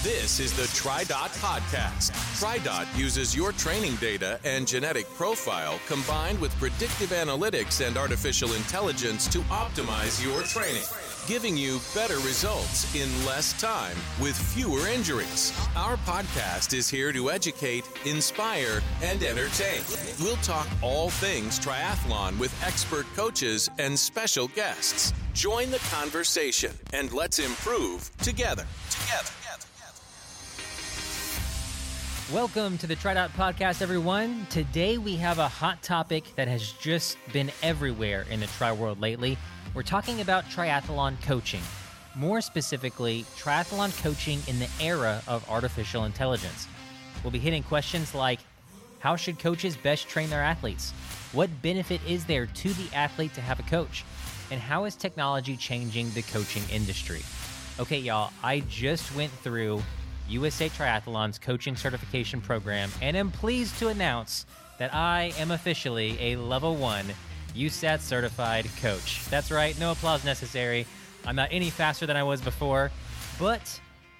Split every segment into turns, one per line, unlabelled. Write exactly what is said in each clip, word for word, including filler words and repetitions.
This is the TriDot Podcast. TriDot uses your training data and genetic profile combined with predictive analytics and artificial intelligence to optimize your training, giving you better results in less time with fewer injuries. Our podcast is here to educate, inspire, and entertain. We'll talk all things triathlon with expert coaches and special guests. Join the conversation and let's improve together. Together.
Welcome to the TriDot Podcast, everyone. Today we have a hot topic that has just been everywhere in the tri world lately. We're talking about triathlon coaching. More specifically, triathlon coaching in the era of artificial intelligence. We'll be hitting questions like, how should coaches best train their athletes? What benefit is there to the athlete to have a coach? And how is technology changing the coaching industry? Okay, y'all, I just went through U S A Triathlon's coaching certification program and am pleased to announce that I am officially a level one U S A T certified coach. That's right, no applause necessary. I'm not any faster than I was before, but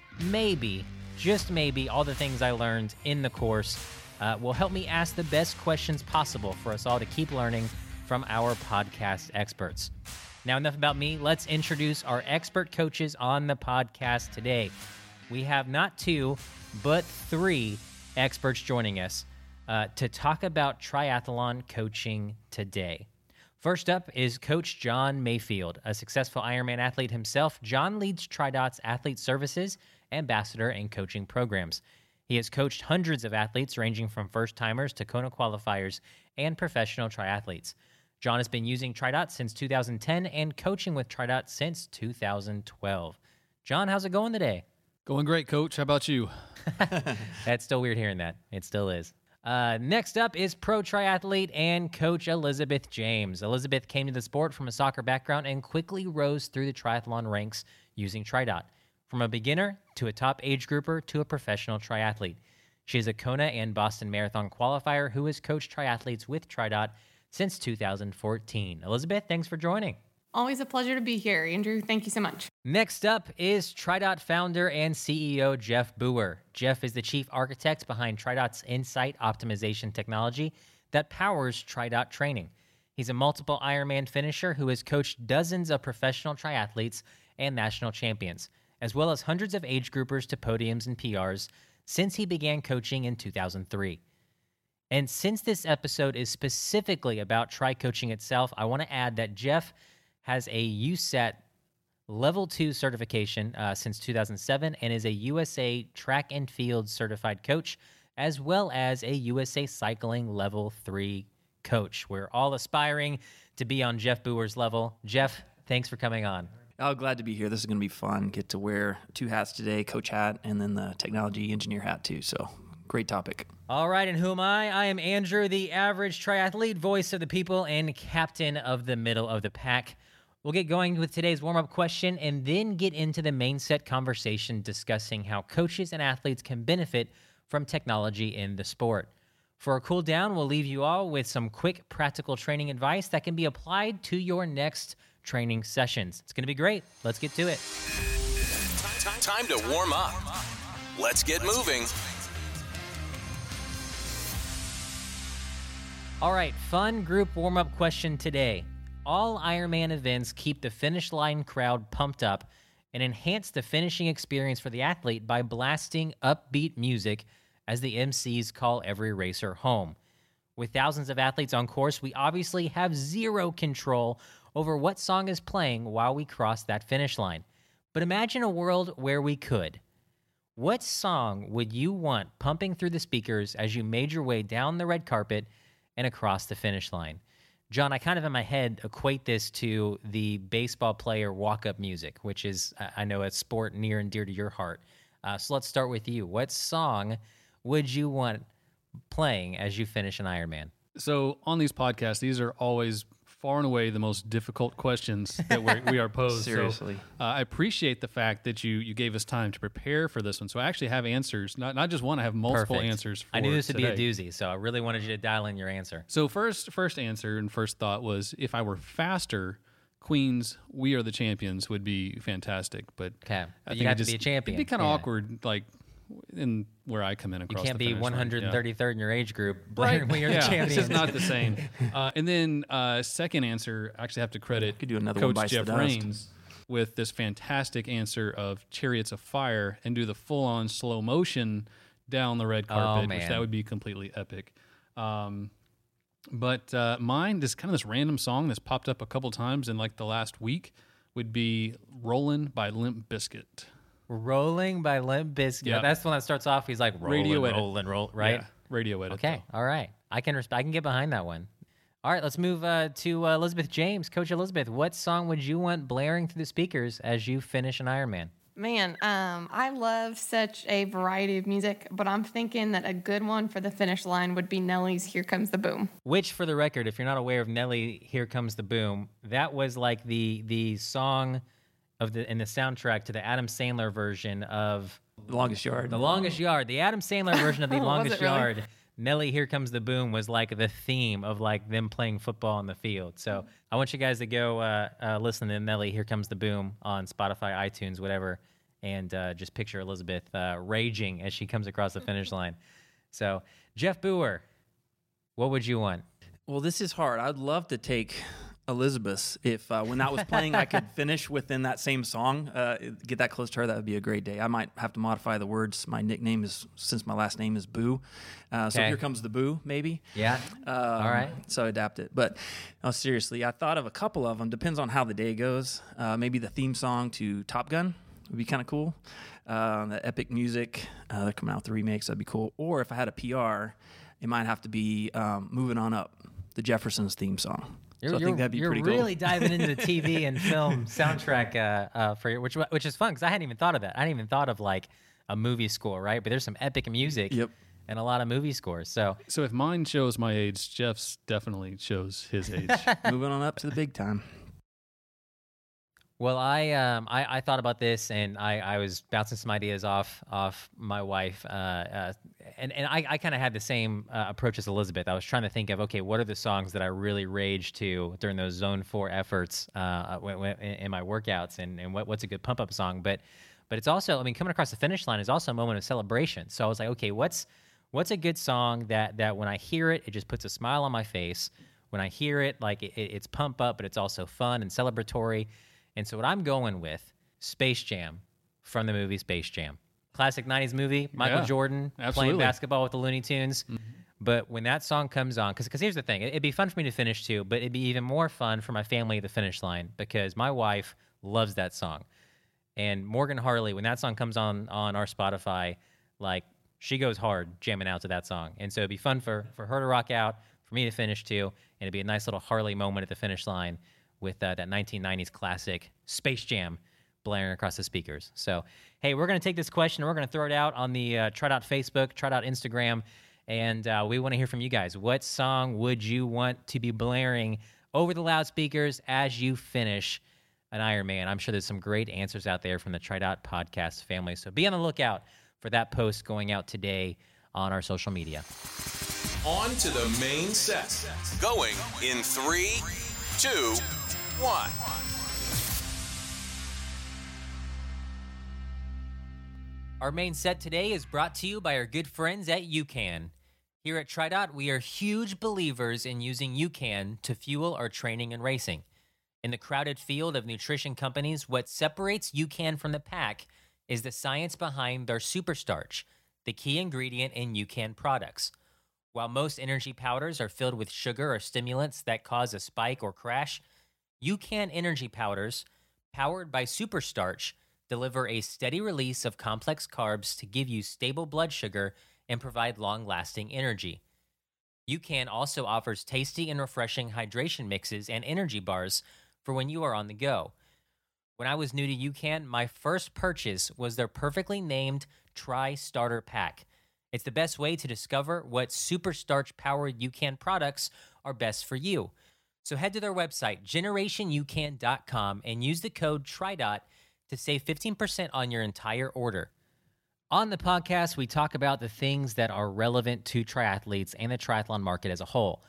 maybe, just maybe, all the things I learned in the course uh, will help me ask the best questions possible for us all to keep learning from our podcast experts. Now, enough about me. Let's introduce our expert coaches on the podcast today. We have not two, but three experts joining us uh, to talk about triathlon coaching today. First up is Coach John Mayfield, a successful Ironman athlete himself. John leads TriDot's Athlete Services, Ambassador, and coaching programs. He has coached hundreds of athletes ranging from first-timers to Kona qualifiers and professional triathletes. John has been using TriDot since two thousand ten and coaching with TriDot since two thousand twelve. John, how's it going today?
Going great, Coach. How about you?
That's still weird hearing that. It still is. Uh, next up is pro triathlete and coach Elizabeth James. Elizabeth came to the sport from a soccer background and quickly rose through the triathlon ranks using TriDot. From a beginner to a top age grouper to a professional triathlete. She is a Kona and Boston Marathon qualifier who has coached triathletes with TriDot since two thousand fourteen. Elizabeth, thanks for joining.
Always a pleasure to be here, Andrew. Thank you so much.
Next up is TriDot founder and C E O Jeff Booher. Jeff is the chief architect behind TriDot's Insight optimization technology that powers TriDot training. He's a multiple Ironman finisher who has coached dozens of professional triathletes and national champions, as well as hundreds of age groupers to podiums and P Rs since he began coaching in two thousand three. And since this episode is specifically about tri-coaching itself, I want to add that Jeff has a U S A T Level two certification uh, since two thousand seven and is a U S A Track and Field certified coach, as well as a U S A Cycling Level three coach. We're all aspiring to be on Jeff Booher's level. Jeff, thanks for coming on.
Oh, glad to be here. This is going to be fun. Get to wear two hats today, coach hat, and then the technology engineer hat too. So great topic.
All right, and who am I? I am Andrew, the average triathlete, voice of the people, and captain of the middle of the pack. We'll get going with today's warm-up question and then get into the main set conversation discussing how coaches and athletes can benefit from technology in the sport. For a cool down, we'll leave you all with some quick practical training advice that can be applied to your next training sessions. It's going to be great. Let's get to it.
Time to warm up. Let's get moving.
All right, fun group warm-up question today. All Ironman events keep the finish line crowd pumped up and enhance the finishing experience for the athlete by blasting upbeat music as the M Cs call every racer home. With thousands of athletes on course, we obviously have zero control over what song is playing while we cross that finish line. But imagine a world where we could. What song would you want pumping through the speakers as you made your way down the red carpet and across the finish line? John, I kind of in my head equate this to the baseball player walk-up music, which is, I know, a sport near and dear to your heart. Uh, so let's start with you. What song would you want playing as you finish an Ironman?
So on these podcasts, these are always far and away the most difficult questions that we're, we are posed.
Seriously.
So, uh, I appreciate the fact that you you gave us time to prepare for this one. So I actually have answers, not not just one, I have multiple
Perfect.
answers for
I knew this would
today.
be a doozy, so I really wanted you to dial in your answer.
So first first answer and first thought was, if I were faster, Queen's "We Are the Champions" would be fantastic, but
Okay,
I
you
think
have
it
to be a
just-
champion.
It'd be kind of
Yeah.
awkward, like in where I come in
You
across.
can't
the
be
finish line.
one hundred thirty-third
Yeah.
in your age group. Blaring, we are the
yeah,
champions.
It's just not the same. Uh, and then uh, second answer, I actually have to credit
Could do another one,
Coach
Bites the
Jeff
Dust.
Rains with this fantastic answer of "Chariots of Fire" and do the full-on slow motion down the red carpet, which
man.
that would be completely epic. Um, but uh, mine, this kind of this random song that's popped up a couple times in like the last week, would be "Rollin'" by Limp Bizkit.
Rolling by Limp Bizkit.
Yeah.
That's the one that starts off. He's like rolling,
Radio edit.
rolling, roll. Right.
Yeah, radio edit.
Okay. All right. I can resp- I can get behind that one. All right. Let's move uh, to uh, Elizabeth James. Coach Elizabeth, what song would you want blaring through the speakers as you finish an Ironman?
Man, um, I love such a variety of music, but I'm thinking that a good one for the finish line would be Nelly's "Here Comes the Boom."
Which, for the record, if you're not aware of Nelly, "Here Comes the Boom," that was like the the song of the in the soundtrack to the Adam Sandler version of
The Longest Yard.
The Longest Yard. The Adam Sandler version of The
Was
Longest
it really?
Yard. Nelly, "Here Comes the Boom" was like the theme of like them playing football on the field. So I want you guys to go uh, uh, listen to Nelly, "Here Comes the Boom" on Spotify, iTunes, whatever, and uh, just picture Elizabeth uh, raging as she comes across the finish line. So Jeff Boer, what would you want?
Well, this is hard. I'd love to take Elizabeth's. If uh, when that was playing, I could finish within that same song, uh, get that close to her. That would be a great day. I might have to modify the words. My nickname is, since my last name is Boo, uh, so
Okay.
Here Comes the Boo, maybe.
Yeah.
Um,
All right.
So adapt it. But no, seriously, I thought of a couple of them. Depends on how the day goes. Uh, maybe the theme song to Top Gun would be kind of cool. Uh, the epic music. Uh, they're coming out with the remakes. That'd be cool. Or if I had a P R, it might have to be um, Moving On Up, the Jeffersons theme song.
You're,
so I
you're,
think that'd be
you're
pretty
really
cool.
diving into the T V and film soundtrack uh, uh, for your, which which is fun because I hadn't even thought of that. I hadn't even thought of like a movie score, right? But there's some epic music
Yep.
and a lot of movie scores. So
So if mine shows my age, Jeff's definitely shows his age.
Moving on up to the big time.
Well, I um I, I thought about this and I, I was bouncing some ideas off off my wife, uh, uh and and I, I kind of had the same uh, approach as Elizabeth. I was trying to think of okay, what are the songs that I really rage to during those Zone Four efforts uh w- w- in my workouts, and and what, what's a good pump up song, but but it's also I mean coming across the finish line is also a moment of celebration. So I was like, okay, what's what's a good song that that when I hear it, it just puts a smile on my face. When I hear it, like it, it's pump up, but it's also fun and celebratory. And so what I'm going with, Space Jam from the movie Space Jam. Classic nineties movie, Michael
Yeah,
Jordan
absolutely.
playing basketball with the Looney Tunes. Mm-hmm. But when that song comes on, because here's the thing, it'd be fun for me to finish too, but it'd be even more fun for my family at the finish line because my wife loves that song. And Morgan Harley, when that song comes on on our Spotify, like she goes hard jamming out to that song. And so it'd be fun for, for her to rock out, for me to finish too, and it'd be a nice little Harley moment at the finish line with uh, that nineteen nineties classic Space Jam blaring across the speakers. So, hey, we're going to take this question and we're going to throw it out on the uh, Trot Out Facebook, Trot Out Instagram, and uh, we want to hear from you guys. What song would you want to be blaring over the loudspeakers as you finish an Ironman? I'm sure there's some great answers out there from the Trot Out podcast family. So be on the lookout for that post going out today on our social media.
On to the main set. Going in three, two, one.
Our main set today is brought to you by our good friends at UCAN. Here at TriDot, we are huge believers in using UCAN to fuel our training and racing. In the crowded field of nutrition companies, what separates UCAN from the pack is the science behind their superstarch, the key ingredient in UCAN products. While most energy powders are filled with sugar or stimulants that cause a spike or crash, UCAN energy powders, powered by superstarch, deliver a steady release of complex carbs to give you stable blood sugar and provide long-lasting energy. UCAN also offers tasty and refreshing hydration mixes and energy bars for when you are on the go. When I was new to UCAN, my first purchase was their perfectly named Tri Starter Pack. It's the best way to discover what superstarch-powered UCAN products are best for you. So head to their website, generation u can dot com, and use the code TRIDOT to save fifteen percent on your entire order. On the podcast, we talk about the things that are relevant to triathletes and the triathlon market as a whole.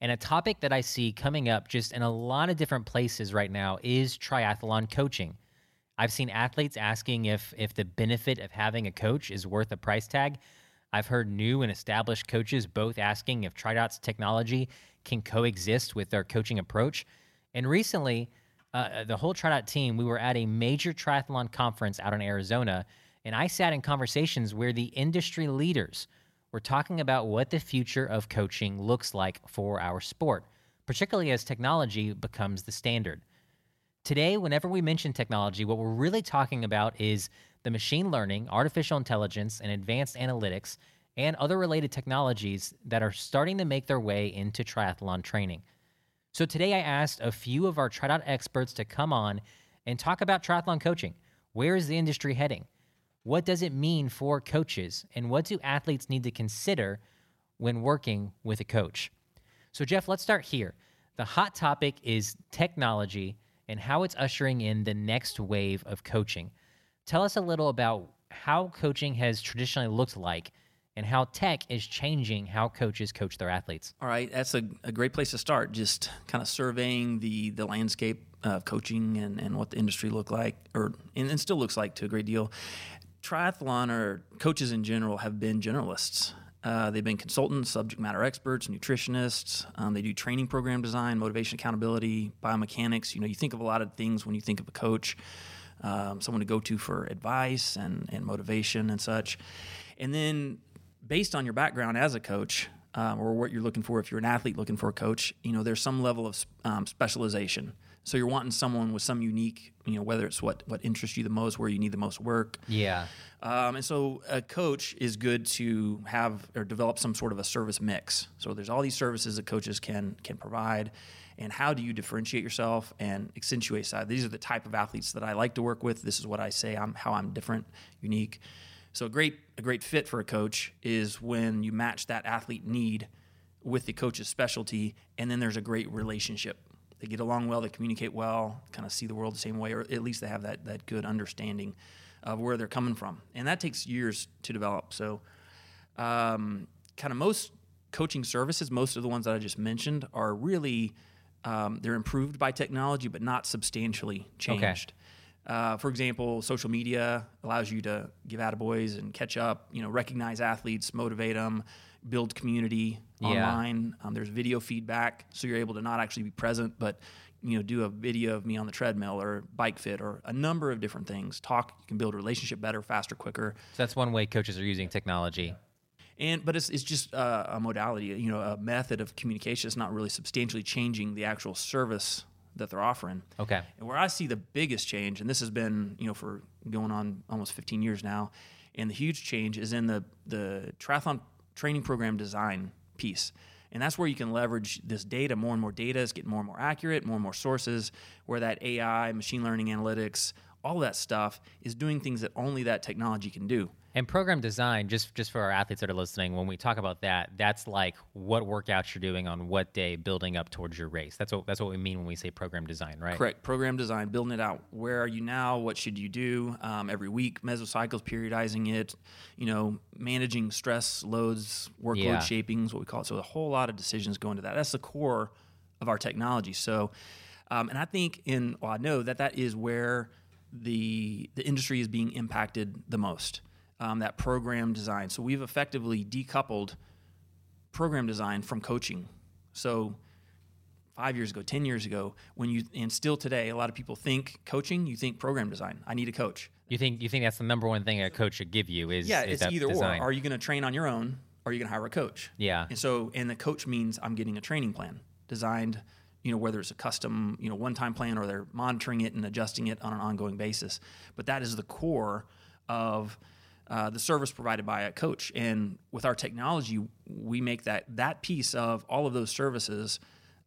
And a topic that I see coming up just in a lot of different places right now is triathlon coaching. I've seen athletes asking if if the benefit of having a coach is worth a price tag. I've heard new and established coaches both asking if TriDot's technology can coexist with their coaching approach. And recently, uh, the whole TriDot team, we were at a major triathlon conference out in Arizona, and I sat in conversations where the industry leaders were talking about what the future of coaching looks like for our sport, particularly as technology becomes the standard. Today, whenever we mention technology, what we're really talking about is the machine learning, artificial intelligence, and advanced analytics, and other related technologies that are starting to make their way into triathlon training. So today I asked a few of our TriDot experts to come on and talk about triathlon coaching. Where is the industry heading? What does it mean for coaches? And what do athletes need to consider when working with a coach? So Jeff, let's start here. The hot topic is technology and how it's ushering in the next wave of coaching. Tell us a little about how coaching has traditionally looked like and how tech is changing how coaches coach their athletes.
All right, that's a, a great place to start, just kind of surveying the the landscape of coaching and, and what the industry look like, or and, and still looks like to a great deal. Triathlon, or coaches in general, have been generalists. Uh, they've been consultants, subject matter experts, nutritionists. Um, they do training program design, motivation, accountability, biomechanics. You know, you think of a lot of things when you think of a coach, um, someone to go to for advice and, and motivation and such. And then based on your background as a coach, um, or what you're looking for, if you're an athlete looking for a coach, you know, there's some level of um, specialization. So you're wanting someone with some unique, you know, whether it's what, what interests you the most, where you need the most work.
Yeah.
Um, and so a coach is good to have or develop some sort of a service mix. So there's all these services that coaches can can provide. And how do you differentiate yourself and accentuate side? These are the type of athletes that I like to work with. This is what I say, I'm how I'm different, unique. So a great a great fit for a coach is when you match that athlete need with the coach's specialty, and then there's a great relationship. They get along well, they communicate well, kind of see the world the same way, or at least they have that that good understanding of where they're coming from. And that takes years to develop. So um, kind of most coaching services, most of the ones that I just mentioned, are really, um, they're improved by technology, but not substantially changed. Okay. Uh, for example, social media allows you to give attaboys and catch up, you know, recognize athletes, motivate them, build community
yeah.
online. Um, there's video feedback, so you're able to not actually be present, but you know, do a video of me on the treadmill or bike fit or a number of different things. Talk, you can build a relationship better, faster, quicker.
So that's one way coaches are using technology.
And but it's it's just uh, a modality, you know, a method of communication. It's not really substantially changing the actual service that they're offering.
Okay.
And where I see the biggest change, and this has been, you know, for going on almost fifteen years now, and the huge change is in the the triathlon training program design piece. And that's where you can leverage this data. More and more data is getting more and more accurate, more and more sources, where that A I, machine learning analytics, all of that stuff is doing things that only that technology can do.
And program design, just just for our athletes that are listening, when we talk about that, that's like what workouts you're doing on what day building up towards your race. That's what that's what we mean when we say program design, right?
Correct. Program design, building it out. Where are you now? What should you do um, every week? Mesocycles, periodizing it, you know, managing stress, loads, workload
yeah.
shaping is what we call it. So a whole lot of decisions go into that. That's the core of our technology. So, um, and I think in, well, I know that that is where the the industry is being impacted the most. Um, that program design. So we've effectively decoupled program design from coaching. So five years ago, ten years ago, when you and still today, a lot of people think coaching, you think program design. I need a coach.
You think you think that's the number one thing a coach should give you is
yeah,
is
it's
that
either
design.
or. Are you going to train on your own, or are you going to hire a coach?
Yeah.
And so, and the coach means I'm getting a training plan designed, you know, whether it's a custom, you know, one-time plan or they're monitoring it and adjusting it on an ongoing basis. But that is the core of Uh, the service provided by a coach. And with our technology, we make that that piece of all of those services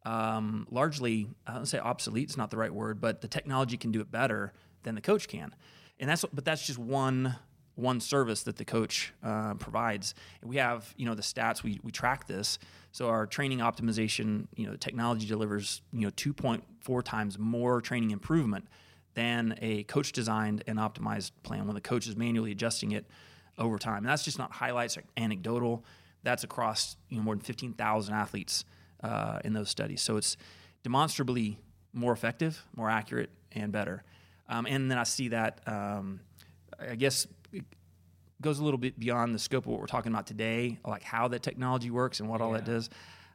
um, largely, I don't say obsolete, it's not the right word, but the technology can do it better than the coach can. And that's but that's just one one service that the coach uh, provides. And we have, you know, the stats, we we track this. So our training optimization, you know, technology delivers, you know, two point four times more training improvement than a coach designed and optimized plan when the coach is manually adjusting it over time. And that's just not highlights or anecdotal. That's across, you know, more than fifteen thousand athletes uh, in those studies. So it's demonstrably more effective, more accurate, and better. Um, and then I see that, um, I guess, it goes a little bit beyond the scope of what we're talking about today, like how that technology works and what all
Yeah.
that does.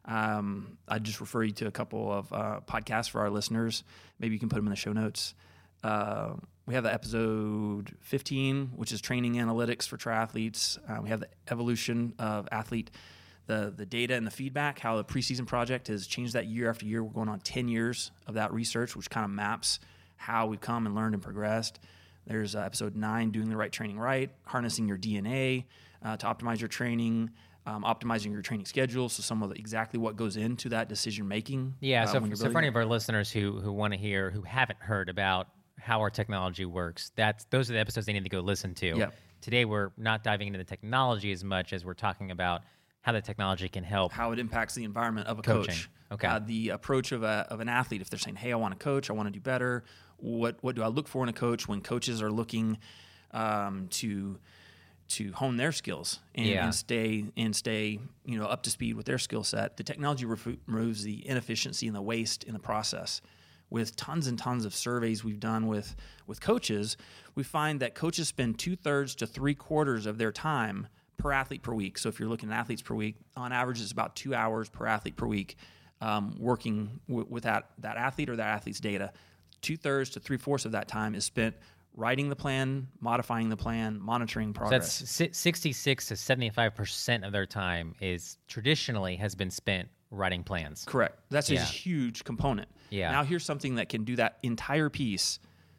Um, I just refer you to a couple of uh, podcasts for our listeners. Maybe you can put them in the show notes. Uh, we have the episode fifteen, which is training analytics for triathletes. Uh, we have the evolution of athlete, the the data and the feedback, how the preseason project has changed that year after year. We're going on ten years of that research, which kind of maps how we've come and learned and progressed. There's uh, episode nine, doing the right training right, harnessing your D N A uh, to optimize your training. Um, optimizing your training schedule, so some of the, exactly what goes into that decision making.
Yeah,
uh,
so,
when you're
so for
building
any
it.
of our listeners who who want to hear, who haven't heard about how our technology works, that's those are the episodes they need to go listen to.
Yeah.
Today we're not diving into the technology as much as we're talking about how the technology can help.
how it impacts the environment of a
Coaching.
coach.
Okay.
Uh, the approach of a of an athlete, if they're saying, "Hey, I want to coach, I want to do better." What what do I look for in a coach when coaches are looking um, to to hone their skills and,
Yeah.
and stay and stay you know up to speed with their skill set? The technology ref- removes the inefficiency and the waste in the process. With tons and tons of surveys we've done with with coaches, we find that coaches spend two thirds to three quarters of their time per athlete per week. So if you're looking at athletes per week, on average, it's about two hours per athlete per week um, working w- with that, that athlete or that athlete's data. Two thirds to three fourths of that time is spent writing the plan, modifying the plan, monitoring
So
progress.
that's si- sixty-six to seventy-five percent of their time is traditionally has been spent writing plans.
Correct. That's a
Yeah.
huge component.
Yeah.
Now here's something that can do that entire piece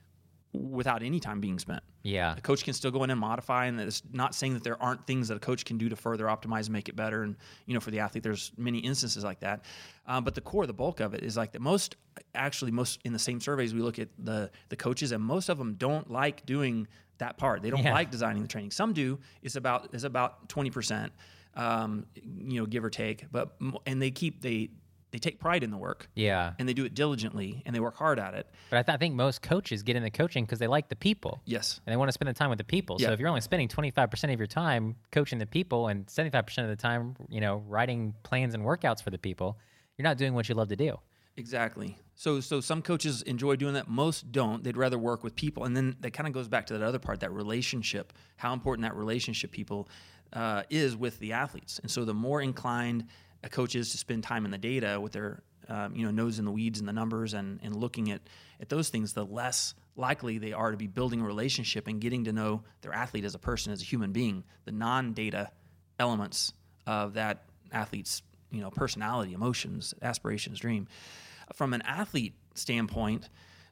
without any time being spent.
Yeah.
A coach can still go in and modify, and it's not saying that there aren't things that a coach can do to further optimize and make it better. And you know, for the athlete, there's many instances like that. Um, but the core, the bulk of it, is like that. Most actually, most in the same surveys, we look at the the coaches, and most of them don't like doing that part. They don't
Yeah.
like designing the training. Some do. It's about is about twenty percent, um, you know, give or take. But m- and they keep they they take pride in the work.
Yeah.
And they do it diligently, and they work hard at it.
But I, th- I think most coaches get into coaching because they like the people.
Yes.
And they want to spend the time with the people. So
Yeah.
if you're only spending twenty-five percent of your time coaching the people and seventy-five percent of the time, you know, writing plans and workouts for the people, you're not doing what you love to do.
Exactly. So so some coaches enjoy doing that. Most don't. They'd rather work with people. And then that kind of goes back to that other part, that relationship, how important that relationship people uh, is with the athletes. And so the more inclined a coach is to spend time in the data with their um, you know nose in the weeds and the numbers and, and looking at, at those things, the less likely they are to be building a relationship and getting to know their athlete as a person, as a human being, the non-data elements of that athlete's you know personality, emotions, aspirations, dream. From an athlete standpoint,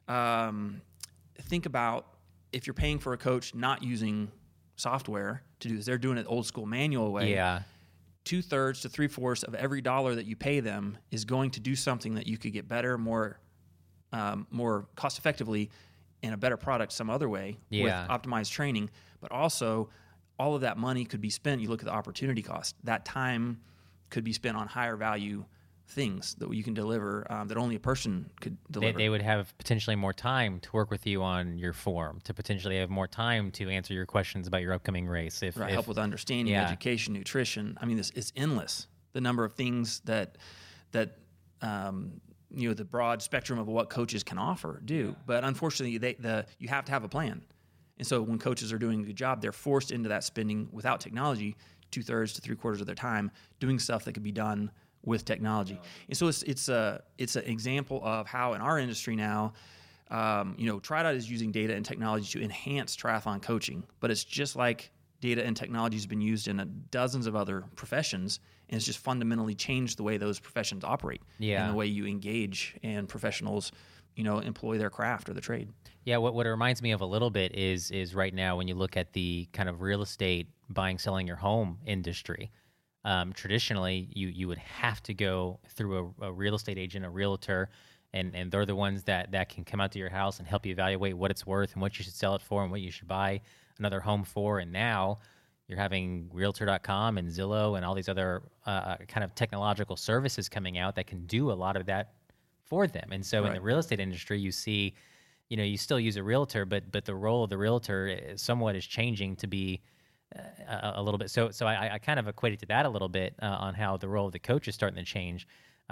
um, think about if you're paying for a coach not using software to do this, they're doing it old school manual way.
Yeah.
Two thirds to three fourths of every dollar that you pay them is going to do something that you could get better, more, um, more cost effectively, and a better product some other way
Yeah.
with optimized training. But also, all of that money could be spent. You look at the opportunity cost. That time could be spent on higher value things that you can deliver um, that only a person could
They,
deliver.
they would have potentially more time to work with you on your form, to potentially have more time to answer your questions about your upcoming race. If,
right,
if
help with understanding,
yeah.
education, nutrition. I mean, this it's endless. The number of things that that um, you know the broad spectrum of what coaches can offer do. But unfortunately, they the you have to have a plan. And so when coaches are doing a good job, they're forced into that spending without technology, two thirds to three quarters of their time doing stuff that could be done with technology. And so it's it's a it's an example of how in our industry now, um, you know, TriDot is using data and technology to enhance triathlon coaching, but it's just like data and technology has been used in a dozens of other professions, and it's just fundamentally changed the way those professions operate
Yeah.
and the way you engage and professionals, you know, employ their craft or the trade.
Yeah, what, what it reminds me of a little bit is is right now when you look at the kind of real estate buying, selling your home industry. Um, traditionally, you you would have to go through a, a real estate agent, a realtor, and, and they're the ones that, that can come out to your house and help you evaluate what it's worth and what you should sell it for and what you should buy another home for. And now you're having Realtor dot com and Zillow and all these other uh, kind of technological services coming out that can do a lot of that for them. And so in
Right.
the real estate industry, you see, you know, you still use a realtor, but but the role of the realtor is somewhat is changing to be uh, a, a little bit. So so I, I kind of equated to that a little bit uh, on how the role of the coach is starting to change.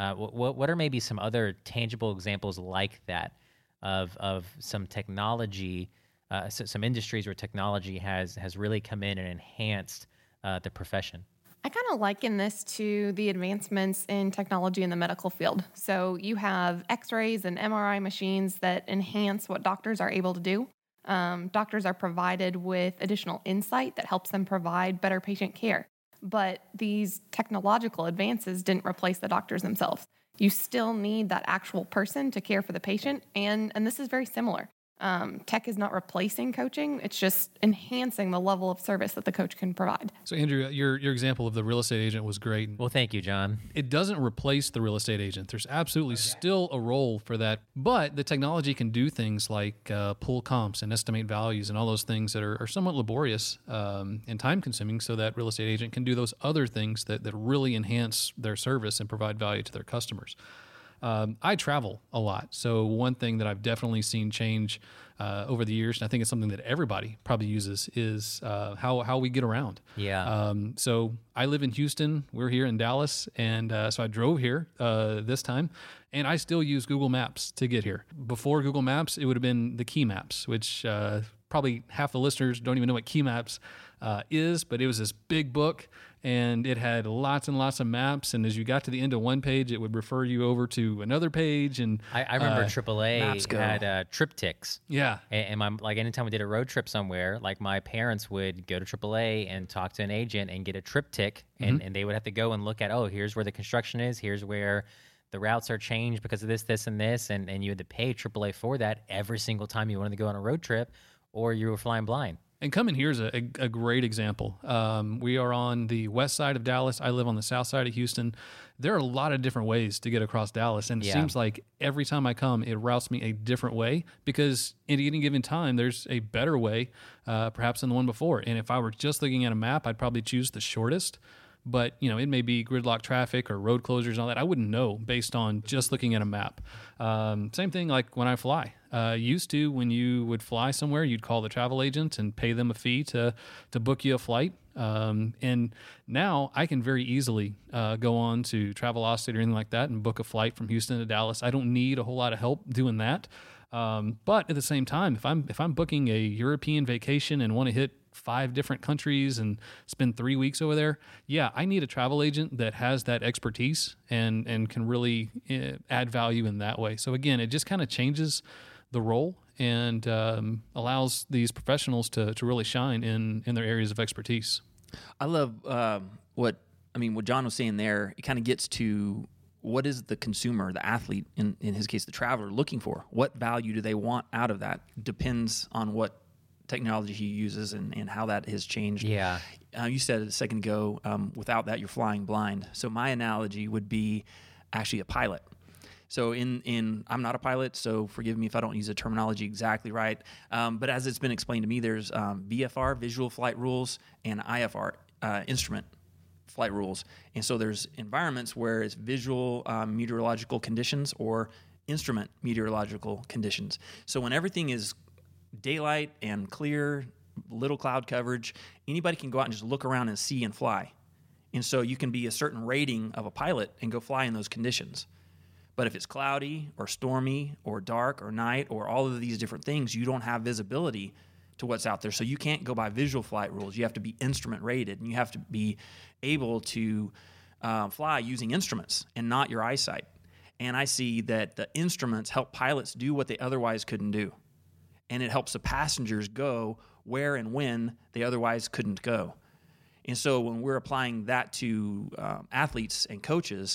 Uh, what what are maybe some other tangible examples like that of of some technology, uh, so, some industries where technology has has really come in and enhanced uh, the profession?
I kind of liken this to the advancements in technology in the medical field. So you have x-rays and M R I machines that enhance what doctors are able to do. Um, doctors are provided with additional insight that helps them provide better patient care. But these technological advances didn't replace the doctors themselves. You still need that actual person to care for the patient, and, and this is very similar. Um, tech is not replacing coaching. It's just enhancing the level of service that the coach can provide.
So, Andrew, your your example of the real estate agent was great.
Well, thank you, John.
It doesn't replace the real estate agent. There's absolutely still a role for that. But the technology can do things like uh, pull comps and estimate values and all those things that are, are somewhat laborious um, and time-consuming, so that real estate agent can do those other things that, that really enhance their service and provide value to their customers. Um, I travel a lot. So one thing that I've definitely seen change uh, over the years, and I think it's something that everybody probably uses, is uh, how, how we get around.
Yeah.
Um, so I live in Houston. We're here in Dallas. And uh, so I drove here uh, this time, and I still use Google Maps to get here. Before Google Maps, it would have been the Key Maps, which uh, probably half the listeners don't even know what Key Maps uh, is, but it was this big book, and it had lots and lots of maps. And as you got to the end of one page, it would refer you over to another page. And
I, I remember
uh,
triple A had uh, triptychs.
Yeah.
And, and my, like anytime we did a road trip somewhere, like my parents would go to triple A and talk to an agent and get a triptych, and,
Mm-hmm.
and they would have to go and look at, oh, here's where the construction is, here's where the routes are changed because of this, this, and this, and, and you had to pay triple A for that every single time you wanted to go on a road trip, or you were flying blind.
And coming here is a, a, a great example. Um, we are on the west side of Dallas. I live on the south side of Houston. There are a lot of different ways to get across Dallas, and it
Yeah.
seems like every time I come, it routes me a different way, because at any given time, there's a better way, uh, perhaps than the one before. And if I were just looking at a map, I'd probably choose the shortest. But, you know, it may be gridlock traffic or road closures and all that. I wouldn't know based on just looking at a map. Um, same thing like when I fly. Uh, used to, when you would fly somewhere, you'd call the travel agent and pay them a fee to to book you a flight. Um, and now I can very easily uh, go on to Travelocity or anything like that and book a flight from Houston to Dallas. I don't need a whole lot of help doing that. Um, but at the same time, if I'm if I'm booking a European vacation and want to hit five different countries and spend three weeks over there, yeah, I need a travel agent that has that expertise and and can really uh, add value in that way. So again, it just kind of changes the role and um, allows these professionals to to really shine in in their areas of expertise.
I love um, what I mean. What John was saying there, it kind of gets to what is the consumer, the athlete, in, in his case, the traveler, looking for? What value do they want out of that? Depends on what technology he uses and, and how that has changed.
Yeah.
Uh, you said a second ago, um, without that, you're flying blind. So my analogy would be actually a pilot. So in, in I'm not a pilot, so forgive me if I don't use the terminology exactly right. Um, but as it's been explained to me, there's um, V F R, visual flight rules, and I F R, uh, instrument flight rules. And so there's environments where it's visual um, meteorological conditions or instrument meteorological conditions. So when everything is daylight and clear, little cloud coverage, anybody can go out and just look around and see and fly. And so you can be a certain rating of a pilot and go fly in those conditions. But if it's cloudy or stormy or dark or night or all of these different things, you don't have visibility to what's out there. So you can't go by visual flight rules. You have to be instrument rated, and you have to be able to uh, fly using instruments and not your eyesight. And I see that the instruments help pilots do what they otherwise couldn't do. And it helps the passengers go where and when they otherwise couldn't go. And so when we're applying that to um, athletes and coaches,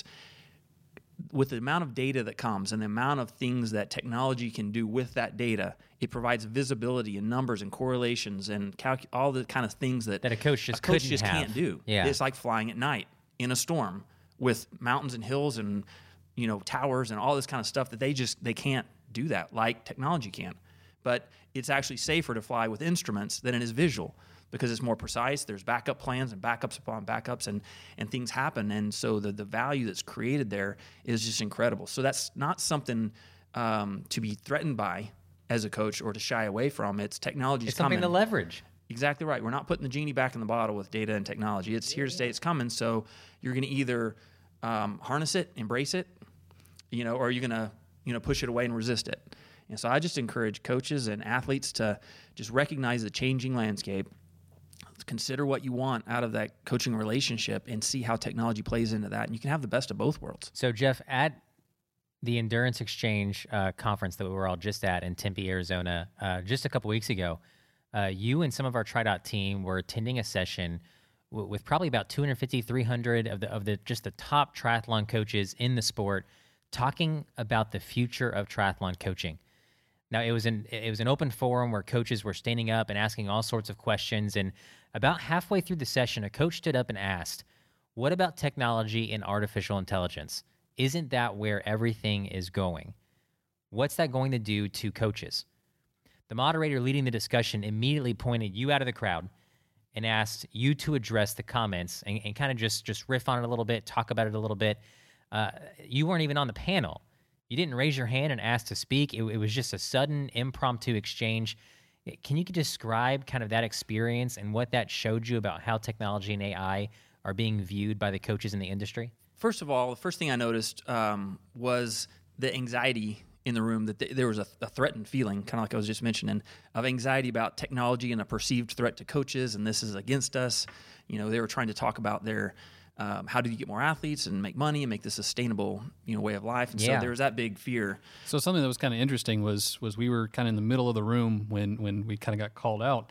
with the amount of data that comes and the amount of things that technology can do with that data, it provides visibility and numbers and correlations and calc- all the kind of things that,
That a coach just
a coach
couldn't
just
have.
can't do.
Yeah.
It's like flying at night in a storm with mountains and hills and, you know, towers and all this kind of stuff that they just they can't do that like technology can. But it's actually safer to fly with instruments than it is visual, because it's more precise. There's backup plans and backups upon backups, and, and things happen. And so the, the value that's created there is just incredible. So that's not something um, to be threatened by as a coach or to shy away from. It's technology's
It's
coming.
something to leverage.
Exactly right. We're not putting the genie back in the bottle with data and technology. It's here to stay. It's coming. So you're going to either um, harness it, embrace it, you know, or are you going to, you know, push it away and resist it? And so I just encourage coaches and athletes to just recognize the changing landscape, consider what you want out of that coaching relationship, and see how technology plays into that. And you can have the best of both worlds.
So, Jeff, at the Endurance Exchange uh, conference that we were all just at in Tempe, Arizona, uh, just a couple weeks ago, uh, you and some of our TriDot team were attending a session w- with probably about two fifty, three hundred of the of the just the top triathlon coaches in the sport, talking about the future of triathlon coaching. Now, it was an it was an open forum where coaches were standing up and asking all sorts of questions. And about halfway through the session, a coach stood up and asked, "What about technology and artificial intelligence? Isn't that where everything is going? What's that going to do to coaches?" The moderator leading the discussion immediately pointed you out of the crowd and asked you to address the comments and, and kind of just, just riff on it a little bit, talk about it a little bit. Uh, you weren't even on the panel. You didn't raise your hand and ask to speak. It, it was just a sudden, impromptu exchange. Can you describe kind of that experience and what that showed you about how technology and A I are being viewed by the coaches in the industry?
First of all, the first thing I noticed um, was the anxiety in the room, that th- there was a, a threatened feeling, kind of like I was just mentioning, of anxiety about technology and a perceived threat to coaches, and this is against us. You know, they were trying to talk about their Um, how do you get more athletes and make money and make this a sustainable, you know, way of life? And
Yeah.
so there was that big fear.
So something that was kind of interesting was was we were kind of in the middle of the room when when we kind of got called out,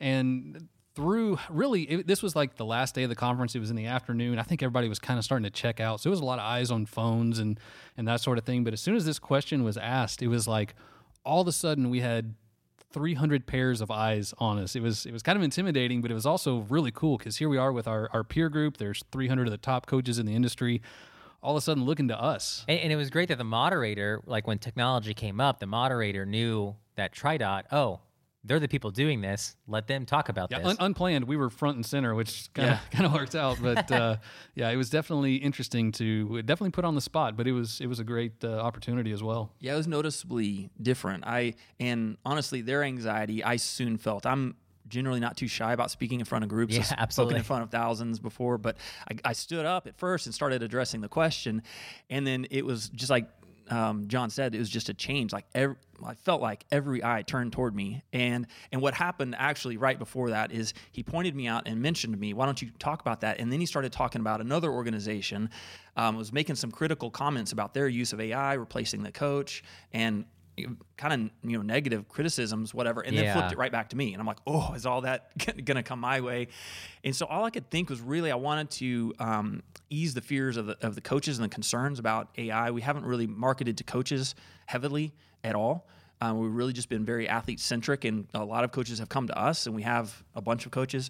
and through really it, this was like the last day of the conference. It was in the afternoon. I think everybody was kind of starting to check out, so it was a lot of eyes on phones and and that sort of thing. But as soon as this question was asked, it was like all of a sudden we had three hundred pairs of eyes on us. It was it was kind of intimidating, but it was also really cool because here we are with our, our peer group. There's three hundred of the top coaches in the industry all of a sudden looking to us.
And, and it was great that the moderator, like when technology came up, the moderator knew that TriDot, oh, they're the people doing this. Let them talk about
Yeah,
this.
un- unplanned. We were front and center, which kind of
Yeah.
kind of worked out. But uh, yeah, it was definitely interesting to definitely put on the spot. But it was it was a great uh, opportunity as well.
Yeah, it was noticeably different. I and honestly, their anxiety I soon felt. I'm generally not too shy about speaking in front of groups.
Yeah,
I've spoken
absolutely.
in front of thousands before, but I, I stood up at first and started addressing the question, and then it was just like um, John said, it was just a change. Like every, I felt like every eye turned toward me, and and what happened actually right before that is he pointed me out and mentioned to me, "Why don't you talk about that?" And then he started talking about another organization, um, was making some critical comments about their use of A I replacing the coach, and kind of, you know, negative criticisms, whatever, and
Yeah.
then flipped it right back to me. And I'm like, oh, is all that going to come my way? And so all I could think was really I wanted to um, ease the fears of the, of the coaches and the concerns about A I. We haven't really marketed to coaches heavily at all. Um, we've really just been very athlete-centric, and a lot of coaches have come to us, and we have a bunch of coaches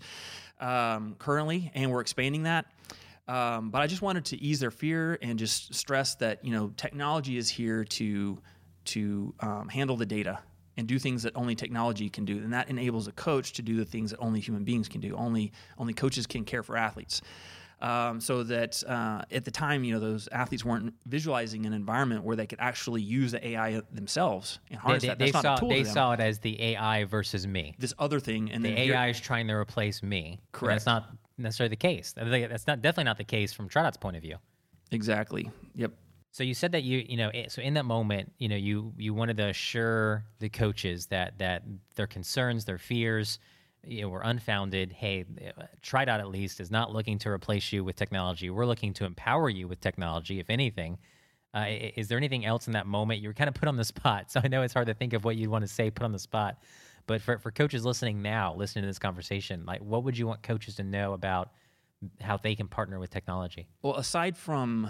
um, currently, and we're expanding that. Um, but I just wanted to ease their fear and just stress that, you know, technology is here to to um, handle the data and do things that only technology can do, and that enables a coach to do the things that only human beings can do. Only only coaches can care for athletes. Um, so that uh, at the time, you know, those athletes weren't visualizing an environment where they could actually use the A I themselves and
They,
harness
they,
that.
they
That's not
saw,
a tool
they
to them.
saw it as the A I versus me.
This other thing, and
The
then
A I
here-
is trying to replace me. And
Correct.
that's not necessarily the case. I think That's not definitely not the case from TriDot's point of view.
exactly. Yep.
So you said that you, you know, so in that moment, you know, you you wanted to assure the coaches that that their concerns, their fears, you know, were unfounded. Hey, TriDot at least is not looking to replace you with technology. We're looking to empower you with technology, if anything. Uh, i- is there anything else in that moment? You were kind of put on the spot, so I know it's hard to think of what you'd want to say put on the spot. But for for coaches listening now, listening to this conversation, like, what would you want coaches to know about how they can partner with technology?
Well, aside from,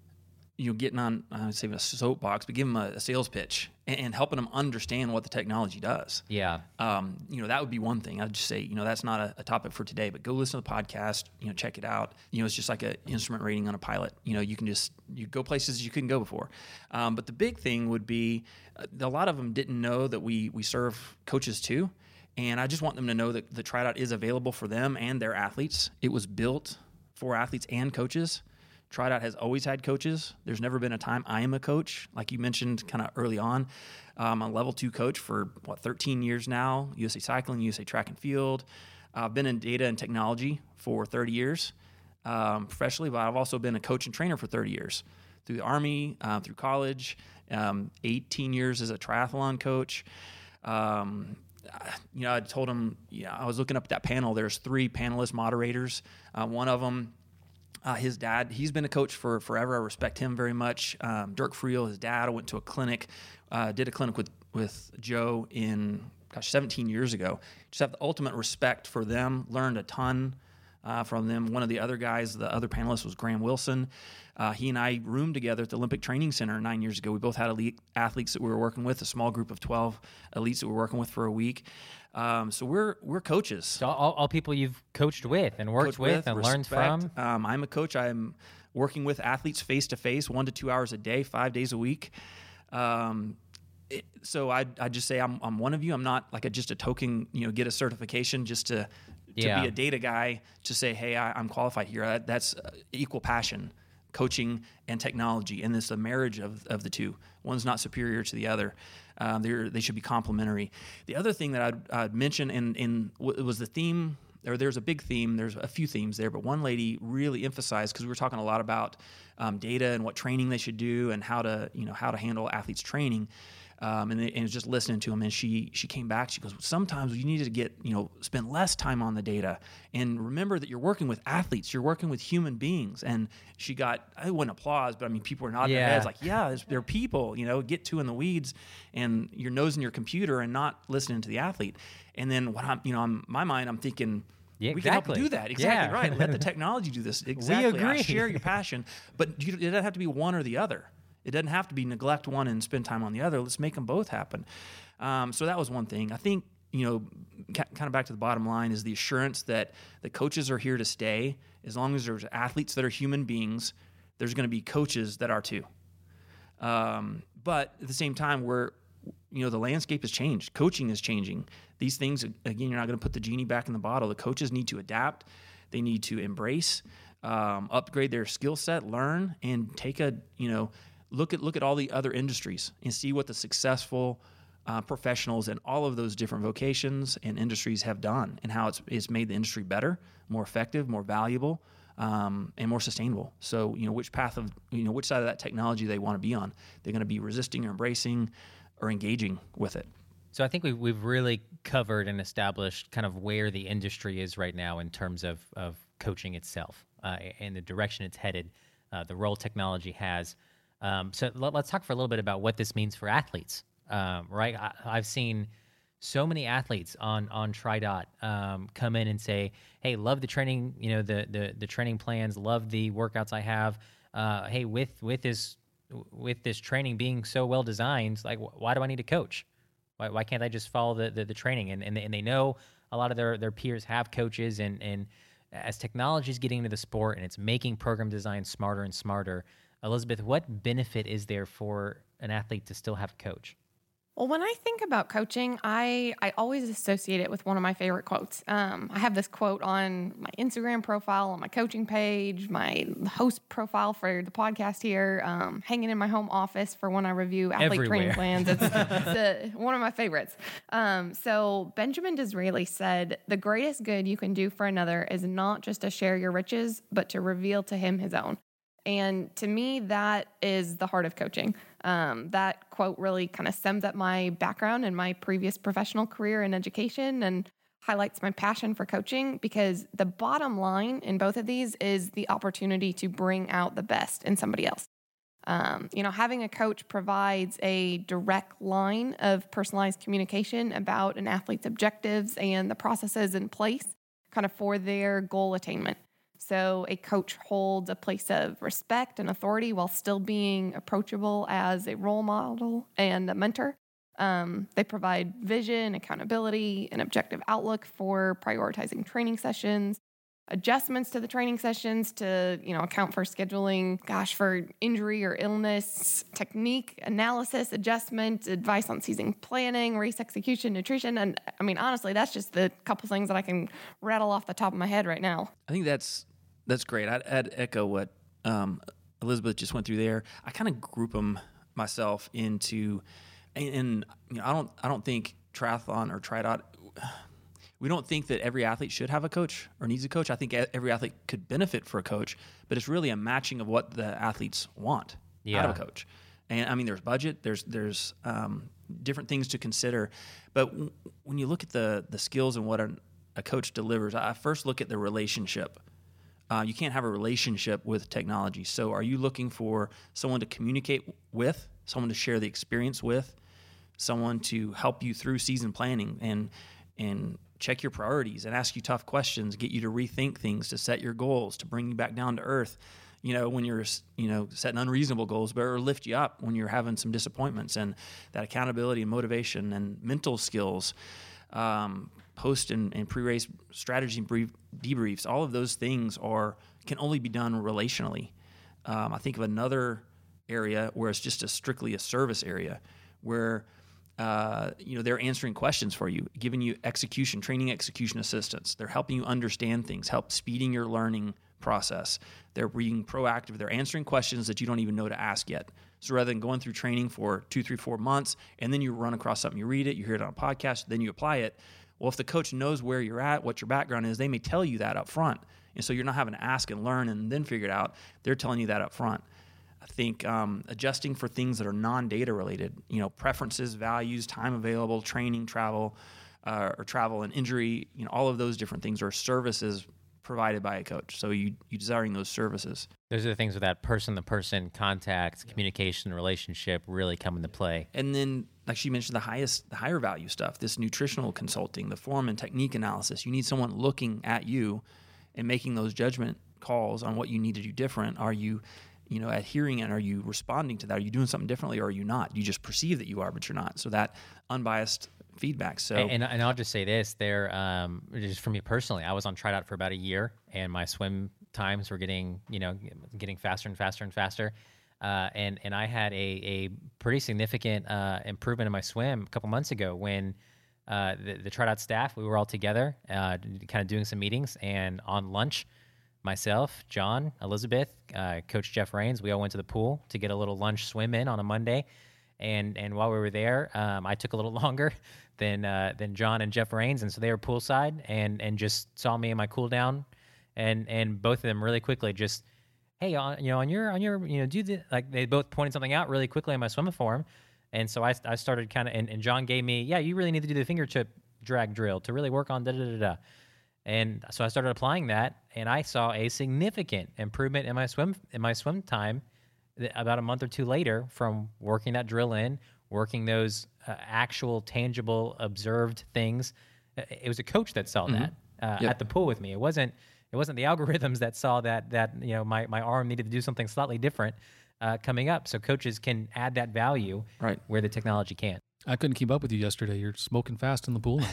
you know, getting on, I would say a soapbox, but give them a, a sales pitch and, and helping them understand what the technology does.
Yeah.
Um, you know, that would be one thing. I'd just say, you know, that's not a, a topic for today, but go listen to the podcast, you know, check it out. You know, it's just like an instrument rating on a pilot. You know, you can just, you go places you couldn't go before. Um, but the big thing would be, uh, a lot of them didn't know that we, we serve coaches too. And I just want them to know that the TriDot is available for them and their athletes. It was built for athletes and coaches. TriDot has always had coaches. There's never been a time I am a coach. Like you mentioned kind of early on, I'm a level two coach for, what, thirteen years now, U S A Cycling, U S A Track and Field. I've been in data and technology for thirty years um, professionally, but I've also been a coach and trainer for thirty years. through the Army, uh, through college, um, eighteen years as a triathlon coach. Um, you know, I told him, yeah, I was looking up at that panel. There's three panelist moderators. Uh, one of them, uh, his dad, he's been a coach for forever. I respect him very much. Um, Dirk Friel, his dad, I went to a clinic, uh, did a clinic with, with Joe in, gosh, seventeen years ago. Just have the ultimate respect for them, learned a ton uh, from them. One of the other guys, the other panelist was Graham Wilson. Uh, he and I roomed together at the Olympic Training Center nine years ago. We both had elite athletes that we were working with, a small group of twelve elites that we were working with for a week. Um, so we're we're coaches.
So all, all people you've coached with and worked
Coached
with,
with,
and
respect.
learned from.
Um, I'm a coach. I'm working with athletes face to face, one to two hours a day, five days a week. Um, it, so I I just say I'm I'm one of you. I'm not like a, just a token, you know, get a certification just to to
Yeah.
be a data guy to say, hey, I, I'm qualified here. That, that's uh, equal passion. Coaching and technology, and this a marriage of, of the two. One's not superior to the other. Um, they're, they should be complementary. The other thing that I'd, I'd mention, and in, in, it was the theme, or there's a big theme, there's a few themes there, but one lady really emphasized, because we were talking a lot about um, data and what training they should do and how to, you know, how to handle athletes' training. Um, and, it, and just listening to them, and she she came back. She goes, sometimes you need to get, you know, spend less time on the data, and remember that you're working with athletes, you're working with human beings. And she got, I wouldn't applause, but I mean, people were nodding
Yeah.
their heads like, yeah, they're people. You know, get too in the weeds, and you're nosing your computer and not listening to the athlete. And then what I'm, you know, in my mind, I'm thinking.
Yeah,
we can help
exactly.
do that. Exactly
Yeah.
right. Let the technology do this. Exactly. I
agree.
share your passion, but you, it doesn't have to be one or the other. It doesn't have to be neglect one and spend time on the other. Let's make them both happen. Um, so that was one thing. I think, you know, ca- kind of back to the bottom line is the assurance that the coaches are here to stay. As long as there's athletes that are human beings, there's going to be coaches that are too. Um, but at the same time, we're, you know, the landscape has changed. Coaching is changing. These things, again, you're not going to put the genie back in the bottle. The coaches need to adapt. They need to embrace, um, upgrade their skill set, learn, and take a, you know, look at look at all the other industries and see what the successful uh, professionals in all of those different vocations and industries have done, and how it's it's made the industry better, more effective, more valuable, um, and more sustainable. So, you know, which path of, you know, which side of that technology they want to be on. They're going to be resisting or embracing or engaging with it.
So I think we've, we've really covered and established kind of where the industry is right now in terms of, of coaching itself uh, and the direction it's headed, uh, the role technology has. Um, so let, let's talk for a little bit about what this means for athletes, um, right? I, I've seen so many athletes on on TriDot um, come in and say, "Hey, love the training, you know, the the the training plans, love the workouts I have. Uh, hey, with with this with this training being so well designed, like, wh- why do I need a coach? Why why can't I just follow the the, the training?" And and they, and they know a lot of their their peers have coaches, and and as technology is getting into the sport and it's making program design smarter and smarter. Elizabeth, what benefit is there for an athlete to still have a coach?
Well, when I think about coaching, I, I always associate it with one of my favorite quotes. Um, I have this quote on my Instagram profile, on my coaching page, my host profile for the podcast here, um, hanging in my home office for when I review athlete
Everywhere.
training plans. It's, it's a, one of my favorites. Um, so Benjamin Disraeli said, "The greatest good you can do for another is not just to share your riches, but to reveal to him his own." And to me, that is the heart of coaching. Um, that quote really kind of sums up my background and my previous professional career in education and highlights my passion for coaching, because the bottom line in both of these is the opportunity to bring out the best in somebody else. Um, you know, having a coach provides a direct line of personalized communication about an athlete's objectives and the processes in place kind of for their goal attainment. So a coach holds a place of respect and authority while still being approachable as a role model and a mentor. Um, they provide vision, accountability, and objective outlook for prioritizing training sessions, adjustments to the training sessions to, you know, account for scheduling, gosh, for injury or illness, technique, analysis, adjustment, advice on season planning, race execution, nutrition. And I mean, honestly, that's just the couple things that I can rattle off the top of my head right now.
I think that's that's great. I'd, I'd echo what um, Elizabeth just went through there. I kind of group them myself into, and, and you know, I don't I don't think triathlon or TriDot, we don't think that every athlete should have a coach or needs a coach. I think every athlete could benefit for a coach, but it's really a matching of what the athletes want.
yeah.
out of a coach. And I mean, there's budget, there's there's um, different things to consider. But w- when you look at the the skills and what a, a coach delivers, I first look at the relationship. Uh, you can't have a relationship with technology. So are you looking for someone to communicate with, someone to share the experience with, someone to help you through season planning and and check your priorities and ask you tough questions, get you to rethink things, to set your goals, to bring you back down to earth, you know, when you're, you know, setting unreasonable goals, but or lift you up when you're having some disappointments, and that accountability and motivation and mental skills, um, post and, and pre-race strategy and brief, debriefs, all of those things are can only be done relationally. Um, I think of another area where it's just a strictly a service area where Uh, you know, they're answering questions for you, giving you execution, training execution assistance. They're helping you understand things, help speeding your learning process. They're being proactive. They're answering questions that you don't even know to ask yet. So rather than going through training for two, three, four months, and then you run across something, you read it, you hear it on a podcast, then you apply it. Well, if the coach knows where you're at, what your background is, they may tell you that up front. And so you're not having to ask and learn and then figure it out. They're telling you that up front. I think um, adjusting for things that are non-data related, you know, preferences, values, time available, training, travel, uh, or travel and injury, you know, all of those different things are services provided by a coach. So you you desiring those services.
Those are the things where that person-to-person contact, communication, relationship really come into play.
And then, like she mentioned, the highest, the higher value stuff, this nutritional consulting, the form and technique analysis. You need someone looking at you and making those judgment calls on what you need to do different. Are you you know, adhering, and are you responding to that? Are you doing something differently, or are you not? You just perceive that you are, but you're not. So that unbiased feedback. So
and, and, and I'll just say this: there, um, just for me personally, I was on TriDot for about a year, and my swim times were getting, you know, getting faster and faster and faster. Uh, and and I had a a pretty significant uh, improvement in my swim a couple months ago when uh, the, the TriDot staff, we were all together, uh, kind of doing some meetings, and on lunch. Myself, John, Elizabeth, uh, Coach Jeff Rains, we all went to the pool to get a little lunch swim in on a Monday. And and while we were there, um, I took a little longer than uh, than John and Jeff Rains. And so they were poolside and and just saw me in my cool down. And and both of them really quickly just, hey, on, you know, on your, on your, you know, do the, like they both pointed something out really quickly in my swim form. And so I, I started kind of, and, and John gave me, yeah, you really need to do the fingertip drag drill to really work on da da da da. And so I started applying that, and I saw a significant improvement in my swim in my swim time about a month or two later from working that drill in, working those uh, actual, tangible, observed things. It was a coach that saw mm-hmm. that uh, yep. at the pool with me. It wasn't it wasn't the algorithms that saw that that you know my, my arm needed to do something slightly different uh, coming up. So coaches can add that value
right.
where the technology can't.
I couldn't keep up with you yesterday. You're smoking fast in the pool.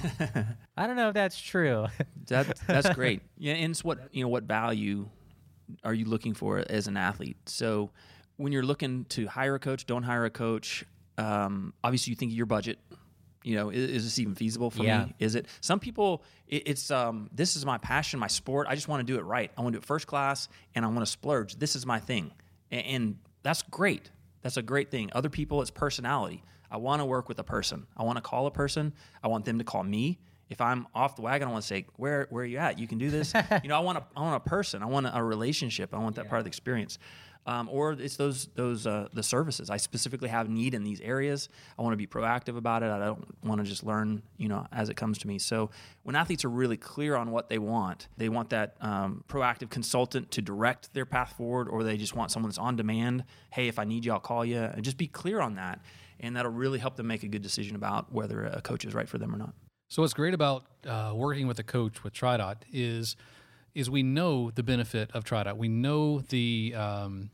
I don't know if that's true.
that that's great. Yeah, and it's what you know. What value are you looking for as an athlete? So when you're looking to hire a coach, don't hire a coach. Um, obviously, you think of your budget. You know, is, is this even feasible for
yeah.
me? Is it? Some people, it, it's um, this is my passion, my sport. I just want to do it right. I want to do it first class, and I want to splurge. This is my thing, and, and that's great. That's a great thing. Other people, it's personality. I want to work with a person. I want to call a person. I want them to call me. If I'm off the wagon, I want to say, where where are you at? You can do this. you know, I want a, I want a person. I want a, a relationship. I want that yeah. part of the experience. Um, or it's those those uh, the services. I specifically have need in these areas. I want to be proactive about it. I don't want to just learn, you know, as it comes to me. So when athletes are really clear on what they want, they want that um, proactive consultant to direct their path forward, or they just want someone that's on demand. Hey, if I need you, I'll call you. And just be clear on that. And that'll really help them make a good decision about whether a coach is right for them or not.
So what's great about uh, working with a coach with TriDot is is we know the benefit of TriDot. We know the um,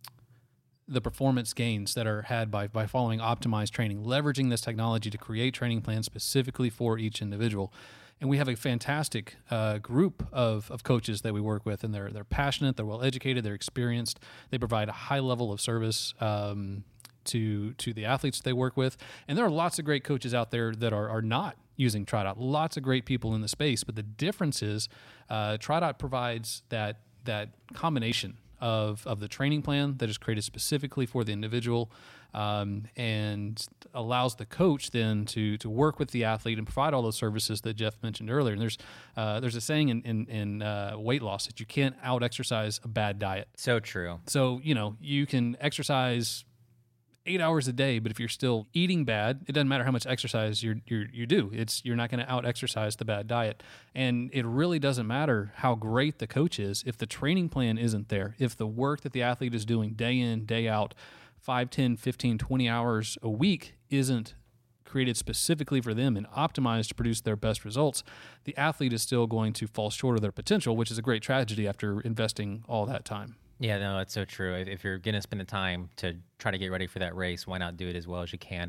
the performance gains that are had by by following optimized training, leveraging this technology to create training plans specifically for each individual. And we have a fantastic uh, group of, of coaches that we work with, and they're they're passionate, they're well educated, they're experienced, they provide a high level of service um, to to the athletes they work with. And there are lots of great coaches out there that are are not using TriDot. Lots of great people in the space, but the difference is uh, TriDot provides that that combination of, of the training plan that is created specifically for the individual, um, and allows the coach then to to work with the athlete and provide all those services that Jeff mentioned earlier. And there's uh, there's a saying in, in, in uh, weight loss that you can't out-exercise a bad diet.
So true.
So, you know, you can exercise eight hours a day, but if you're still eating bad, it doesn't matter how much exercise you you you do. It's you're not going to out exercise the bad diet, and it really doesn't matter how great the coach is if the training plan isn't there. If the work that the athlete is doing day in, day out, five, ten, fifteen, twenty hours a week isn't created specifically for them and optimized to produce their best results, the athlete is still going to fall short of their potential, which is a great tragedy after investing all that time.
Yeah, no, that's so true. If, if you're going to spend the time to try to get ready for that race, why not do it as well as you can?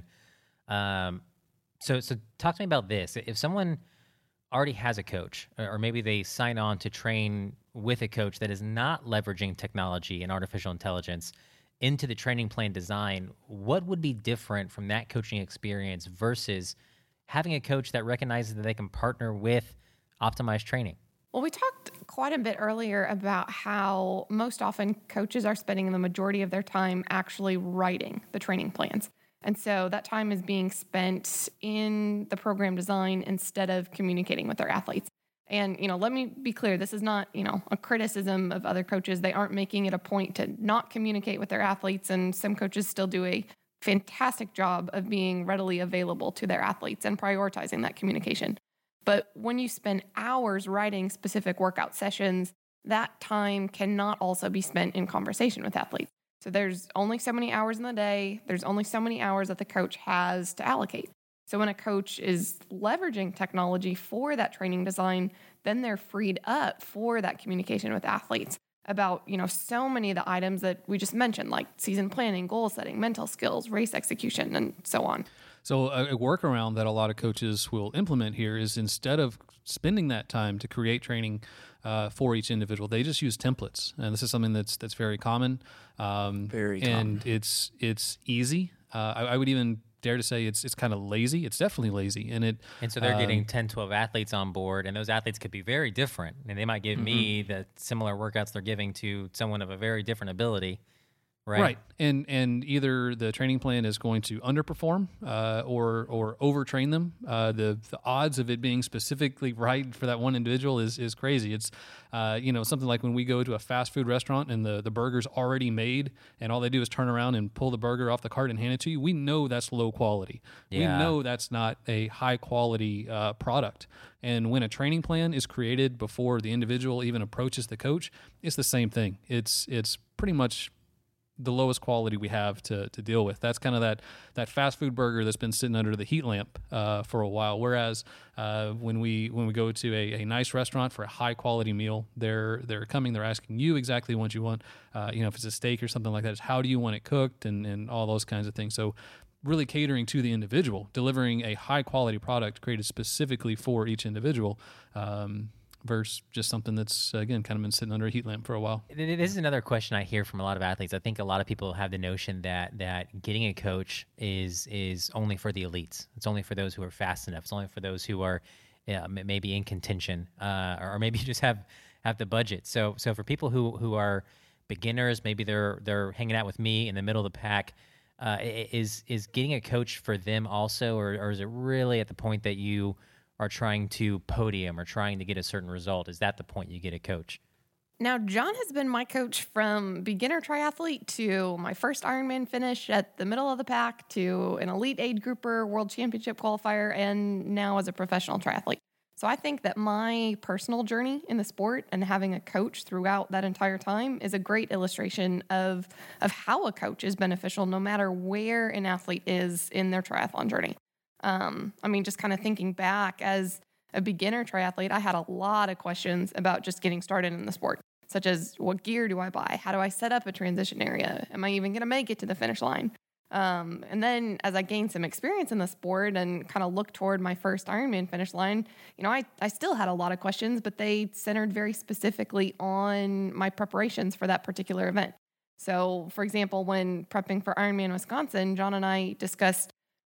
Um, so, so talk to me about this. If someone already has a coach, or or maybe they sign on to train with a coach that is not leveraging technology and artificial intelligence into the training plan design, what would be different from that coaching experience versus having a coach that recognizes that they can partner with optimized training?
Well, we talked quite a bit earlier about how most often coaches are spending the majority of their time actually writing the training plans. And so that time is being spent in the program design instead of communicating with their athletes. And, you know, let me be clear, this is not, you know, a criticism of other coaches. They aren't making it a point to not communicate with their athletes. And some coaches still do a fantastic job of being readily available to their athletes and prioritizing that communication. But when you spend hours writing specific workout sessions, that time cannot also be spent in conversation with athletes. So there's only so many hours in the day. There's only so many hours that the coach has to allocate. So when a coach is leveraging technology for that training design, then they're freed up for that communication with athletes about, you know, so many of the items that we just mentioned, like season planning, goal setting, mental skills, race execution, and so on.
So a, a workaround that a lot of coaches will implement here is instead of spending that time to create training uh, for each individual, they just use templates, and this is something that's that's very common. Um,
very
and
common.
it's it's easy. Uh, I, I would even dare to say it's it's kind of lazy. It's definitely lazy, and it
And so they're
um,
getting ten, twelve athletes on board, and those athletes could be very different. And they might give mm-hmm. me the similar workouts they're giving to someone of a very different ability. Right.
Right, and and either the training plan is going to underperform uh, or or overtrain them. Uh, the the odds of it being specifically right for that one individual is is crazy. It's uh, you know something like when we go to a fast food restaurant and the the burger's already made and all they do is turn around and pull the burger off the cart and hand it to you. We know that's low quality.
Yeah.
We know that's not a high quality uh, product. And when a training plan is created before the individual even approaches the coach, it's the same thing. It's it's pretty much the lowest quality we have to to deal with. That's kind of that that fast food burger that's been sitting under the heat lamp uh, for a while. Whereas uh, when we when we go to a, a nice restaurant for a high quality meal, they're they're coming, they're asking you exactly what you want. Uh, you know, if it's a steak or something like that, it's how do you want it cooked and and all those kinds of things. So really catering to the individual, delivering a high quality product created specifically for each individual. Um, versus just something that's, again, kind of been sitting under a heat lamp for a while.
This is another question I hear from a lot of athletes. I think a lot of people have the notion that that getting a coach is is only for the elites. It's only for those who are fast enough. It's only for those who are yeah, maybe in contention, uh, or maybe just have, have the budget. So so for people who, who are beginners, maybe they're they're hanging out with me in the middle of the pack, uh, is is getting a coach for them also, or, or is it really at the point that you are trying to podium or trying to get a certain result? Is that the point you get a coach?
Now, John has been my coach from beginner triathlete to my first Ironman finish at the middle of the pack to an elite age grouper, world championship qualifier, and now as a professional triathlete. So I think that my personal journey in the sport and having a coach throughout that entire time is a great illustration of, of how a coach is beneficial no matter where an athlete is in their triathlon journey. Um, I mean, just kind of thinking back as a beginner triathlete, I had a lot of questions about just getting started in the sport, such as what gear do I buy? How do I set up a transition area? Am I even going to make it to the finish line? Um, and then as I gained some experience in the sport and kind of looked toward my first Ironman finish line, you know, I, I still had a lot of questions, but they centered very specifically on my preparations for that particular event. So, for example, when prepping for Ironman Wisconsin, John and I discussed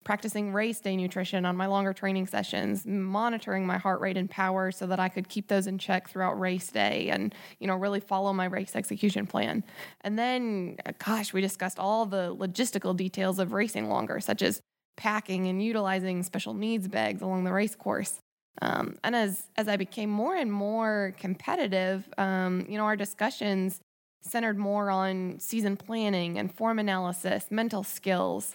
practicing race day nutrition on my longer training sessions, monitoring my heart rate and power so that I could keep those in check throughout race day and, you know, really follow my race execution plan. And then, gosh, we discussed all the logistical details of racing longer, such as packing and utilizing special needs bags along the race course. Um, and as, as I became more and more competitive, um, you know, our discussions centered more on season planning and form analysis, mental skills.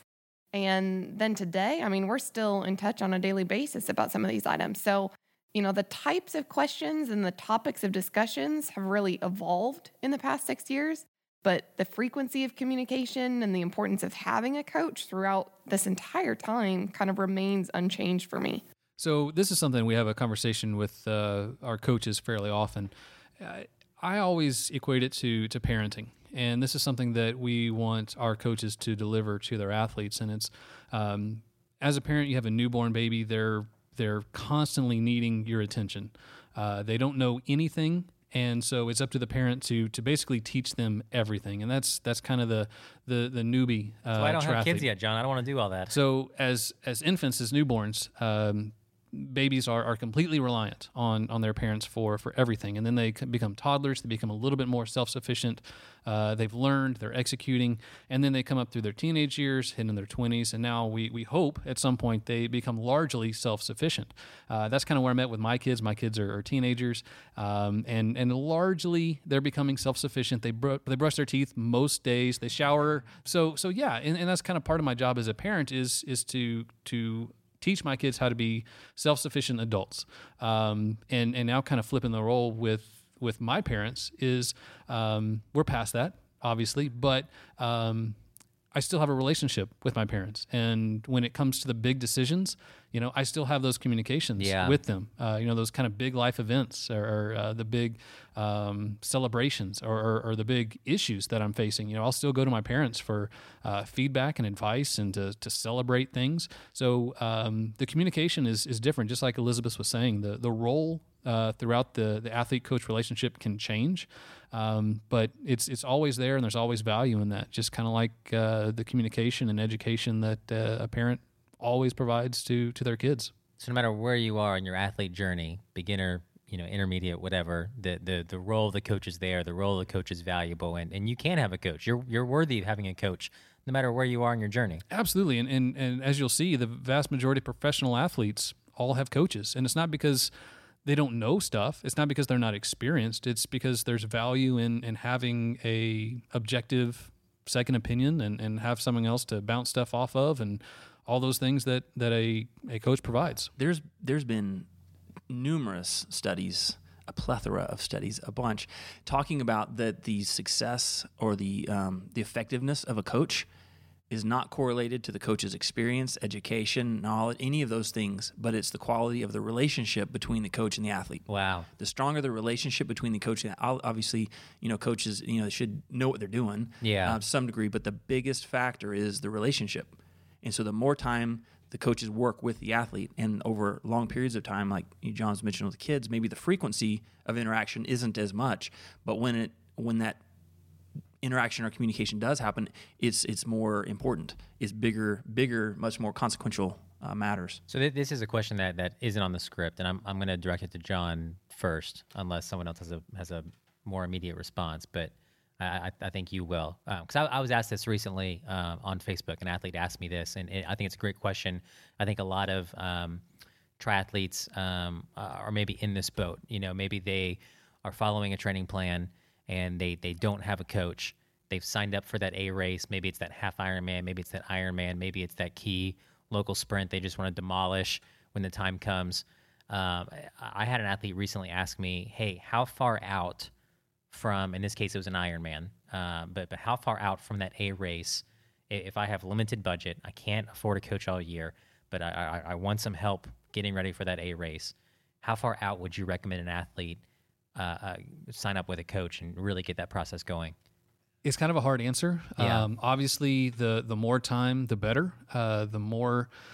And then today, I mean, we're still in touch on a daily basis about some of these items. So, you know, the types of questions and the topics of discussions have really evolved in the past six years, but the frequency of communication and the importance of having a coach throughout this entire time kind of remains unchanged for me.
So this is something we have a conversation with uh, our coaches fairly often. I, I always equate it to to parenting. And this is something that we want our coaches to deliver to their athletes. And it's, um, as a parent, you have a newborn baby, they're they're constantly needing your attention. Uh, they don't know anything, and so it's up to the parent to to basically teach them everything. And that's that's kind of the the the newbie. Uh,
so I don't have
triathlete.
kids yet, John. I don't want to do all that.
So as as infants, as newborns, um, babies are, are completely reliant on, on their parents for, for everything. And then they become toddlers. They become a little bit more self-sufficient. Uh, they've learned, they're executing. And then they come up through their teenage years, into their twenties. And now we, we hope at some point they become largely self-sufficient. Uh, that's kind of where I'm at with my kids. My kids are, are teenagers. Um, and, and largely they're becoming self-sufficient. They, br- they brush their teeth most days. They shower. So, so yeah. And, and that's kind of part of my job as a parent is, is to, to, teach my kids how to be self-sufficient adults. Um, and, and now kind of flipping the role with, with my parents is um, we're past that, obviously, but um, I still have a relationship with my parents. And when it comes to the big decisions, you know, I still have those communications
yeah.
with them. Uh, you know, those kind of big life events or, or uh, the big um, celebrations or, or, or the big issues that I'm facing. You know, I'll still go to my parents for uh, feedback and advice and to, to celebrate things. So um, the communication is is different. Just like Elizabeth was saying, the the role uh, throughout the the athlete coach relationship can change. Um, but it's it's always there, and there's always value in that. Just kind of like uh, the communication and education that uh, a parent always provides to to their kids.
So no matter where you are in your athlete journey, beginner, you know, intermediate, whatever, the the the role of the coach is there. The role of the coach is valuable, and, and you can have a coach. You're you're worthy of having a coach, no matter where you are in your journey.
Absolutely, and and and as you'll see, the vast majority of professional athletes all have coaches, and it's not because they don't know stuff. It's not because they're not experienced. It's because there's value in, in having a objective second opinion and, and have someone else to bounce stuff off of and all those things that, that a, a coach provides.
There's there's been numerous studies, a plethora of studies, a bunch, talking about that the success or the um, the effectiveness of a coach is not correlated to the coach's experience, education, knowledge, any of those things, but it's the quality of the relationship between the coach and the athlete.
Wow.
The stronger the relationship between the coach and the, obviously, you know, coaches, you know, should know what they're doing
yeah.
uh, to some degree, but the biggest factor is the relationship. And so the more time the coaches work with the athlete and over long periods of time, like John's mentioned with the kids, maybe the frequency of interaction isn't as much, but when it when that interaction or communication does happen, it's it's more important. It's bigger, bigger, much more consequential uh, matters.
So th- this is a question that, that isn't on the script, and I'm I'm going to direct it to John first, unless someone else has a has a more immediate response. But I, I, I think you will, because um, I, I was asked this recently uh, on Facebook. An athlete asked me this, and it, I think it's a great question. I think a lot of um, triathletes um, are maybe in this boat. You know, maybe they are following a training plan and they, they don't have a coach. They've signed up for that A race. Maybe it's that half Ironman. Maybe it's that Ironman. Maybe it's that key local sprint they just want to demolish when the time comes. Um, I had an athlete recently ask me, hey, how far out from, in this case it was an Ironman, uh, but, but how far out from that A race, if I have limited budget, I can't afford a coach all year, but I, I, I want some help getting ready for that A race, how far out would you recommend an athlete Uh, uh, sign up with a coach and really get that process going?
It's kind of a hard answer.
Yeah.
Um, obviously, the the more time, the better. Uh, the more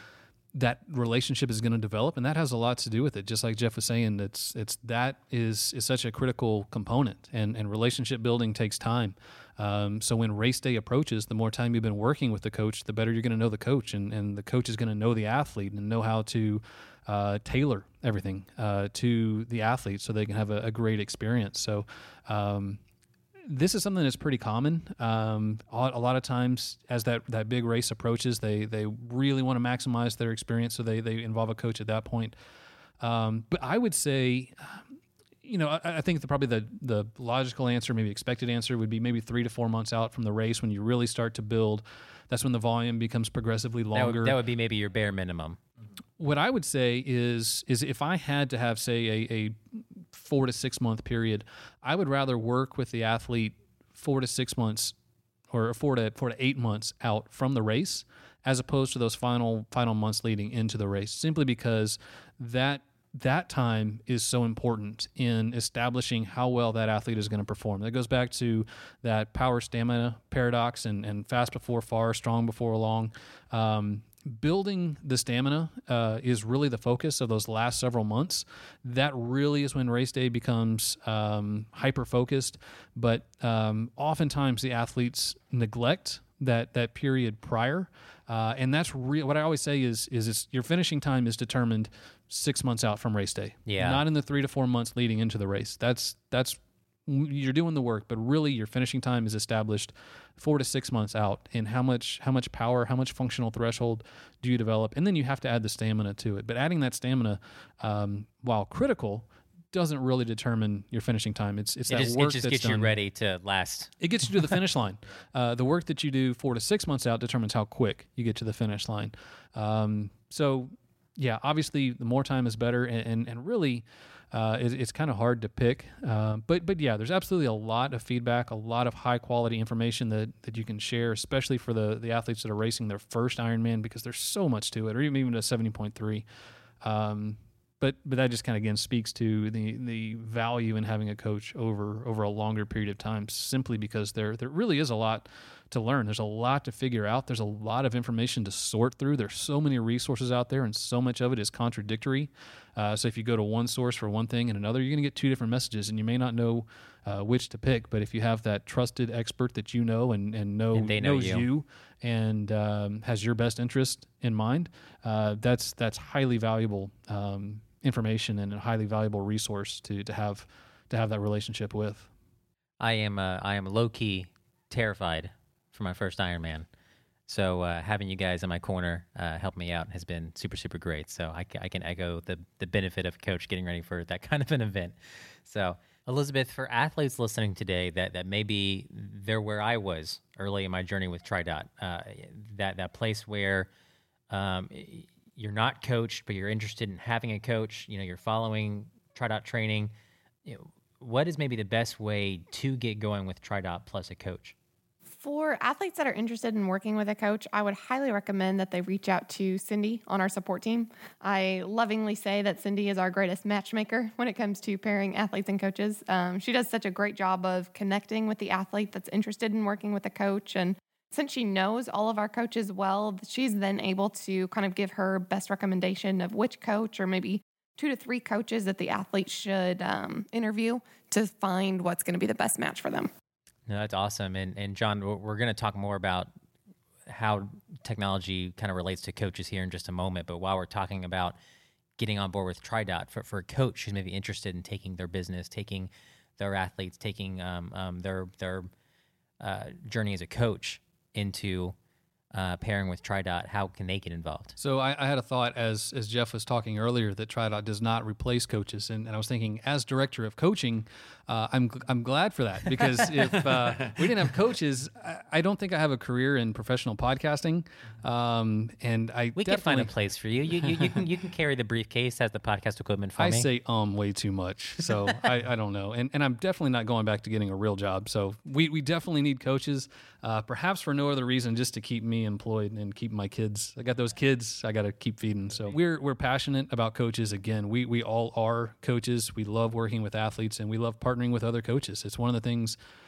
that relationship is going to develop, and that has a lot to do with it. Just like Jeff was saying, it's it's that is is such a critical component, and and relationship building takes time. Um, so when race day approaches, the more time you've been working with the coach, the better you're going to know the coach, and and the coach is going to know the athlete and know how to uh, tailor everything uh, to the athlete so they can have a, a great experience. So. Um, This is something that's pretty common. Um, a a lot of times, as that, that big race approaches, they they really want to maximize their experience, so they they involve a coach at that point. Um, but I would say, you know, I, I think the, probably the the logical answer, maybe expected answer, would be maybe three to four months out from the race when you really start to build. That's when the volume becomes progressively longer.
That would, that would be maybe your bare minimum.
What I would say is is if I had to have, say, a, a four to six month period, I would rather work with the athlete four to six months or four to four to eight months out from the race, as opposed to those final final months leading into the race, simply because that that time is so important in establishing how well that athlete is going to perform. That goes back to that power stamina paradox and, and fast before far, strong before long. Um, Building the stamina uh, is really the focus of those last several months. That really is when race day becomes um, hyper-focused, but um, oftentimes the athletes neglect that that period prior, uh, and that's re- what I always say is is it's, your finishing time is determined six months out from race day,
yeah.
not in the three to four months leading into the race. That's that's you're doing the work, but really your finishing time is established four to six months out. And how much how much power, how much functional threshold do you develop? And then you have to add the stamina to it. But adding that stamina, um, while critical, doesn't really determine your finishing time. It's it's
it
that
just,
work
it just
that's
gets
done.
you ready to last.
It gets you to the finish line. Uh, the work that you do four to six months out determines how quick you get to the finish line. Um, so, yeah, obviously the more time is better, and and, and really. Uh, it, it's kind of hard to pick, uh, but but yeah, there's absolutely a lot of feedback, a lot of high quality information that, that you can share, especially for the, the athletes that are racing their first Ironman, because there's so much to it, or even even a seventy point three. Um, but but that just kind of again speaks to the the value in having a coach over over a longer period of time, simply because there there really is a lot to learn. There's a lot to figure out. There's a lot of information to sort through. There's so many resources out there, and so much of it is contradictory. Uh, so if you go to one source for one thing and another, you're going to get two different messages, and you may not know uh, which to pick. But if you have that trusted expert that you know and, and know,
And they know
knows
you.
you and um, has your best interest in mind, uh, that's that's highly valuable um, information and a highly valuable resource to to have to have that relationship with.
I am uh, I am low key terrified for my first Ironman. So uh, having you guys in my corner uh, help me out has been super, super great. So I, I can echo the, the benefit of a coach getting ready for that kind of an event. So Elizabeth, for athletes listening today that, that maybe they're where I was early in my journey with TriDot, uh, that, that place where um, you're not coached, but you're interested in having a coach, you know, you're following TriDot training, you know, what is maybe the best way to get going with TriDot plus a coach?
For athletes that are interested in working with a coach, I would highly recommend that they reach out to Cindy on our support team. I lovingly say that Cindy is our greatest matchmaker when it comes to pairing athletes and coaches. Um, she does such a great job of connecting with the athlete that's interested in working with a coach. And since she knows all of our coaches well, she's then able to kind of give her best recommendation of which coach or maybe two to three coaches that the athlete should um, interview to find what's going to be the best match for them.
No, that's awesome. And and John, we're, we're going to talk more about how technology kind of relates to coaches here in just a moment. But while we're talking about getting on board with TriDot, for, for a coach who's maybe interested in taking their business, taking their athletes, taking um, um, their their uh, journey as a coach into uh, pairing with TriDot, how can they get involved?
So I, I had a thought as as Jeff was talking earlier that TriDot does not replace coaches, and, and I was thinking, as director of coaching, uh, I'm I'm glad for that, because if uh, we didn't have coaches, I, I don't think I have a career in professional podcasting. Um, and I
We
definitely,
can find a place for you. You, you. you can you can carry the briefcase as the podcast equipment for
I
me.
say um way too much, so I, I don't know, and and I'm definitely not going back to getting a real job. So we, we definitely need coaches, uh, perhaps for no other reason, just to keep me employed and keep my kids. I got those kids I got to keep feeding. So we're we're passionate about coaches. Again, we we all are coaches. We love working with athletes, and we love partnering with other coaches. It's one of the things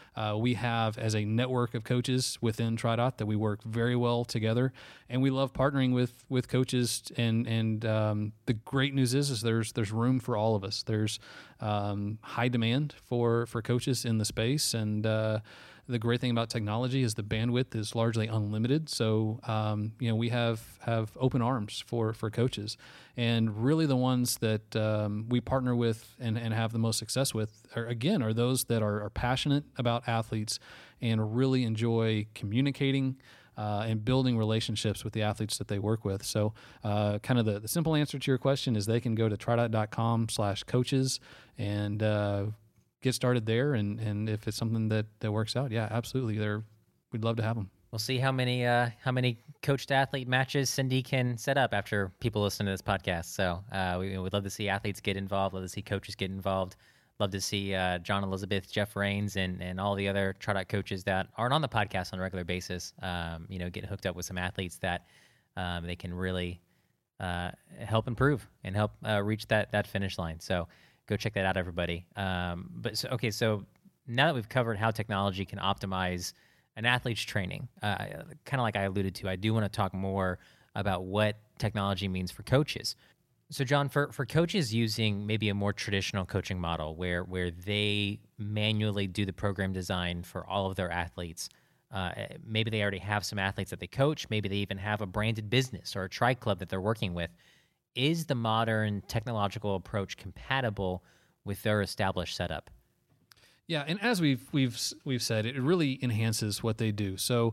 uh, we have as a network of coaches within TriDot that we work very well together, and we love partnering with with coaches. And and um, the great news is is there's there's room for all of us. There's um, high demand for for coaches in the space, and uh, the great thing about technology is the bandwidth is largely unlimited. So, um, you know, we have, have open arms for, for coaches, and really the ones that um, we partner with and, and have the most success with are, again, are those that are, are passionate about athletes and really enjoy communicating uh, and building relationships with the athletes that they work with. So uh, kind of the, the simple answer to your question is they can go to tridot.com slash coaches and, uh, get started there, and, and if it's something that, that works out, yeah, absolutely. They're, we'd love to have them.
We'll see how many uh, how many coach athlete matches Cindy can set up after people listen to this podcast. So uh, we would love to see athletes get involved, love to see coaches get involved, love to see uh, John Elizabeth, Jeff Rains, and, and all the other TriDot coaches that aren't on the podcast on a regular basis, um, you know, get hooked up with some athletes that um, they can really uh, help improve and help uh, reach that that finish line. So go check that out, everybody. Um, but so, okay, so now that we've covered how technology can optimize an athlete's training, uh, kind of like I alluded to, I do want to talk more about what technology means for coaches. So, John, for, for coaches using maybe a more traditional coaching model where where they manually do the program design for all of their athletes, uh, maybe they already have some athletes that they coach, maybe they even have a branded business or a tri club that they're working with. Is the modern technological approach compatible with their established setup?
Yeah, and as we've we've we've said, it really enhances what they do. So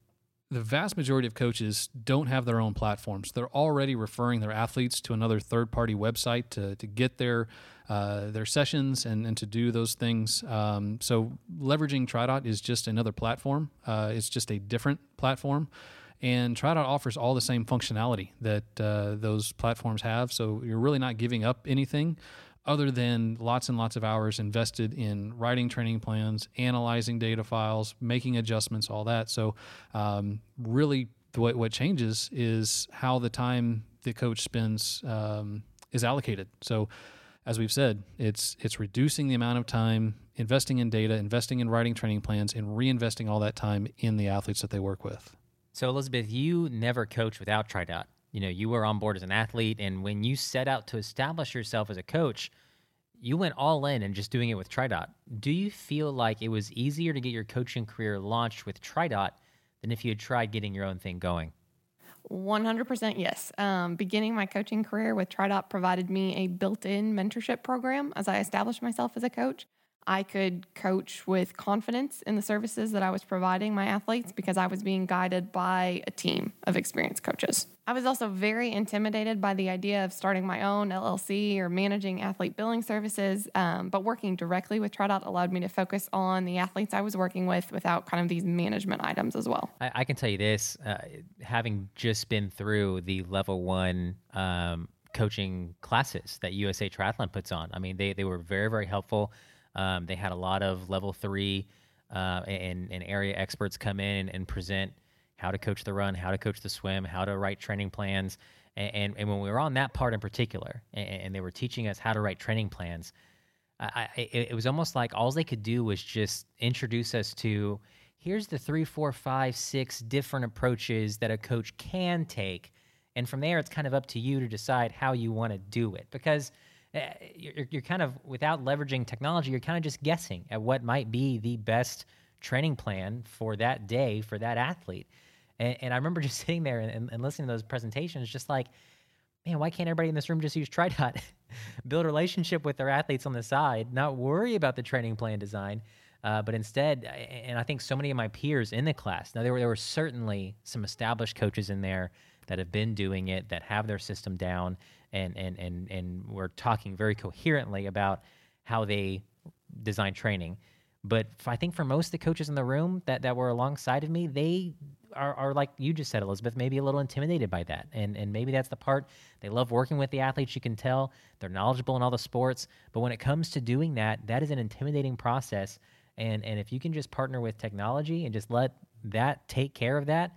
the vast majority of coaches don't have their own platforms. They're already referring their athletes to another third-party website to to get their uh, their sessions and, and to do those things. Um, so leveraging TriDot is just another platform. Uh, it's just a different platform. And TriDot offers all the same functionality that uh, those platforms have. So you're really not giving up anything other than lots and lots of hours invested in writing training plans, analyzing data files, making adjustments, all that. So um, really what, what changes is how the time the coach spends um, is allocated. So as we've said, it's it's reducing the amount of time investing in data, investing in writing training plans, and reinvesting all that time in the athletes that they work with.
So, Elizabeth, you never coached without TriDot. You know, you were on board as an athlete, and when you set out to establish yourself as a coach, you went all in and just doing it with TriDot. Do you feel like it was easier to get your coaching career launched with TriDot than if you had tried getting your own thing going?
one hundred percent yes. Um, beginning my coaching career with TriDot provided me a built-in mentorship program as I established myself as a coach. I could coach with confidence in the services that I was providing my athletes because I was being guided by a team of experienced coaches. I was also very intimidated by the idea of starting my own L L C or managing athlete billing services, um, but working directly with TriDot allowed me to focus on the athletes I was working with without kind of these management items as well.
I, I can tell you this, uh, having just been through the level one um, coaching classes that U S A Triathlon puts on, I mean, they, they were very, very helpful. Um, they had a lot of level three uh, and, and area experts come in and, and present how to coach the run, how to coach the swim, how to write training plans. And, and, and when we were on that part in particular, and, and they were teaching us how to write training plans, I, I, it, it was almost like all they could do was just introduce us to, here's the three, four, five, six different approaches that a coach can take. And from there, it's kind of up to you to decide how you want to do it. Because You're, you're kind of, without leveraging technology, you're kind of just guessing at what might be the best training plan for that day for that athlete. And, and I remember just sitting there and, and listening to those presentations, just like, man, why can't everybody in this room just use TriDot, build a relationship with their athletes on the side, not worry about the training plan design, uh, but instead, and I think so many of my peers in the class, now there were, there were certainly some established coaches in there that have been doing it, that have their system down, and and and and we're talking very coherently about how they design training. But I think for most of the coaches in the room that, that were alongside of me, they are, are like you just said, Elizabeth, maybe a little intimidated by that. And and maybe that's the part. They love working with the athletes, you can tell. They're knowledgeable in all the sports. But when it comes to doing that, that is an intimidating process. And and if you can just partner with technology and just let that take care of that,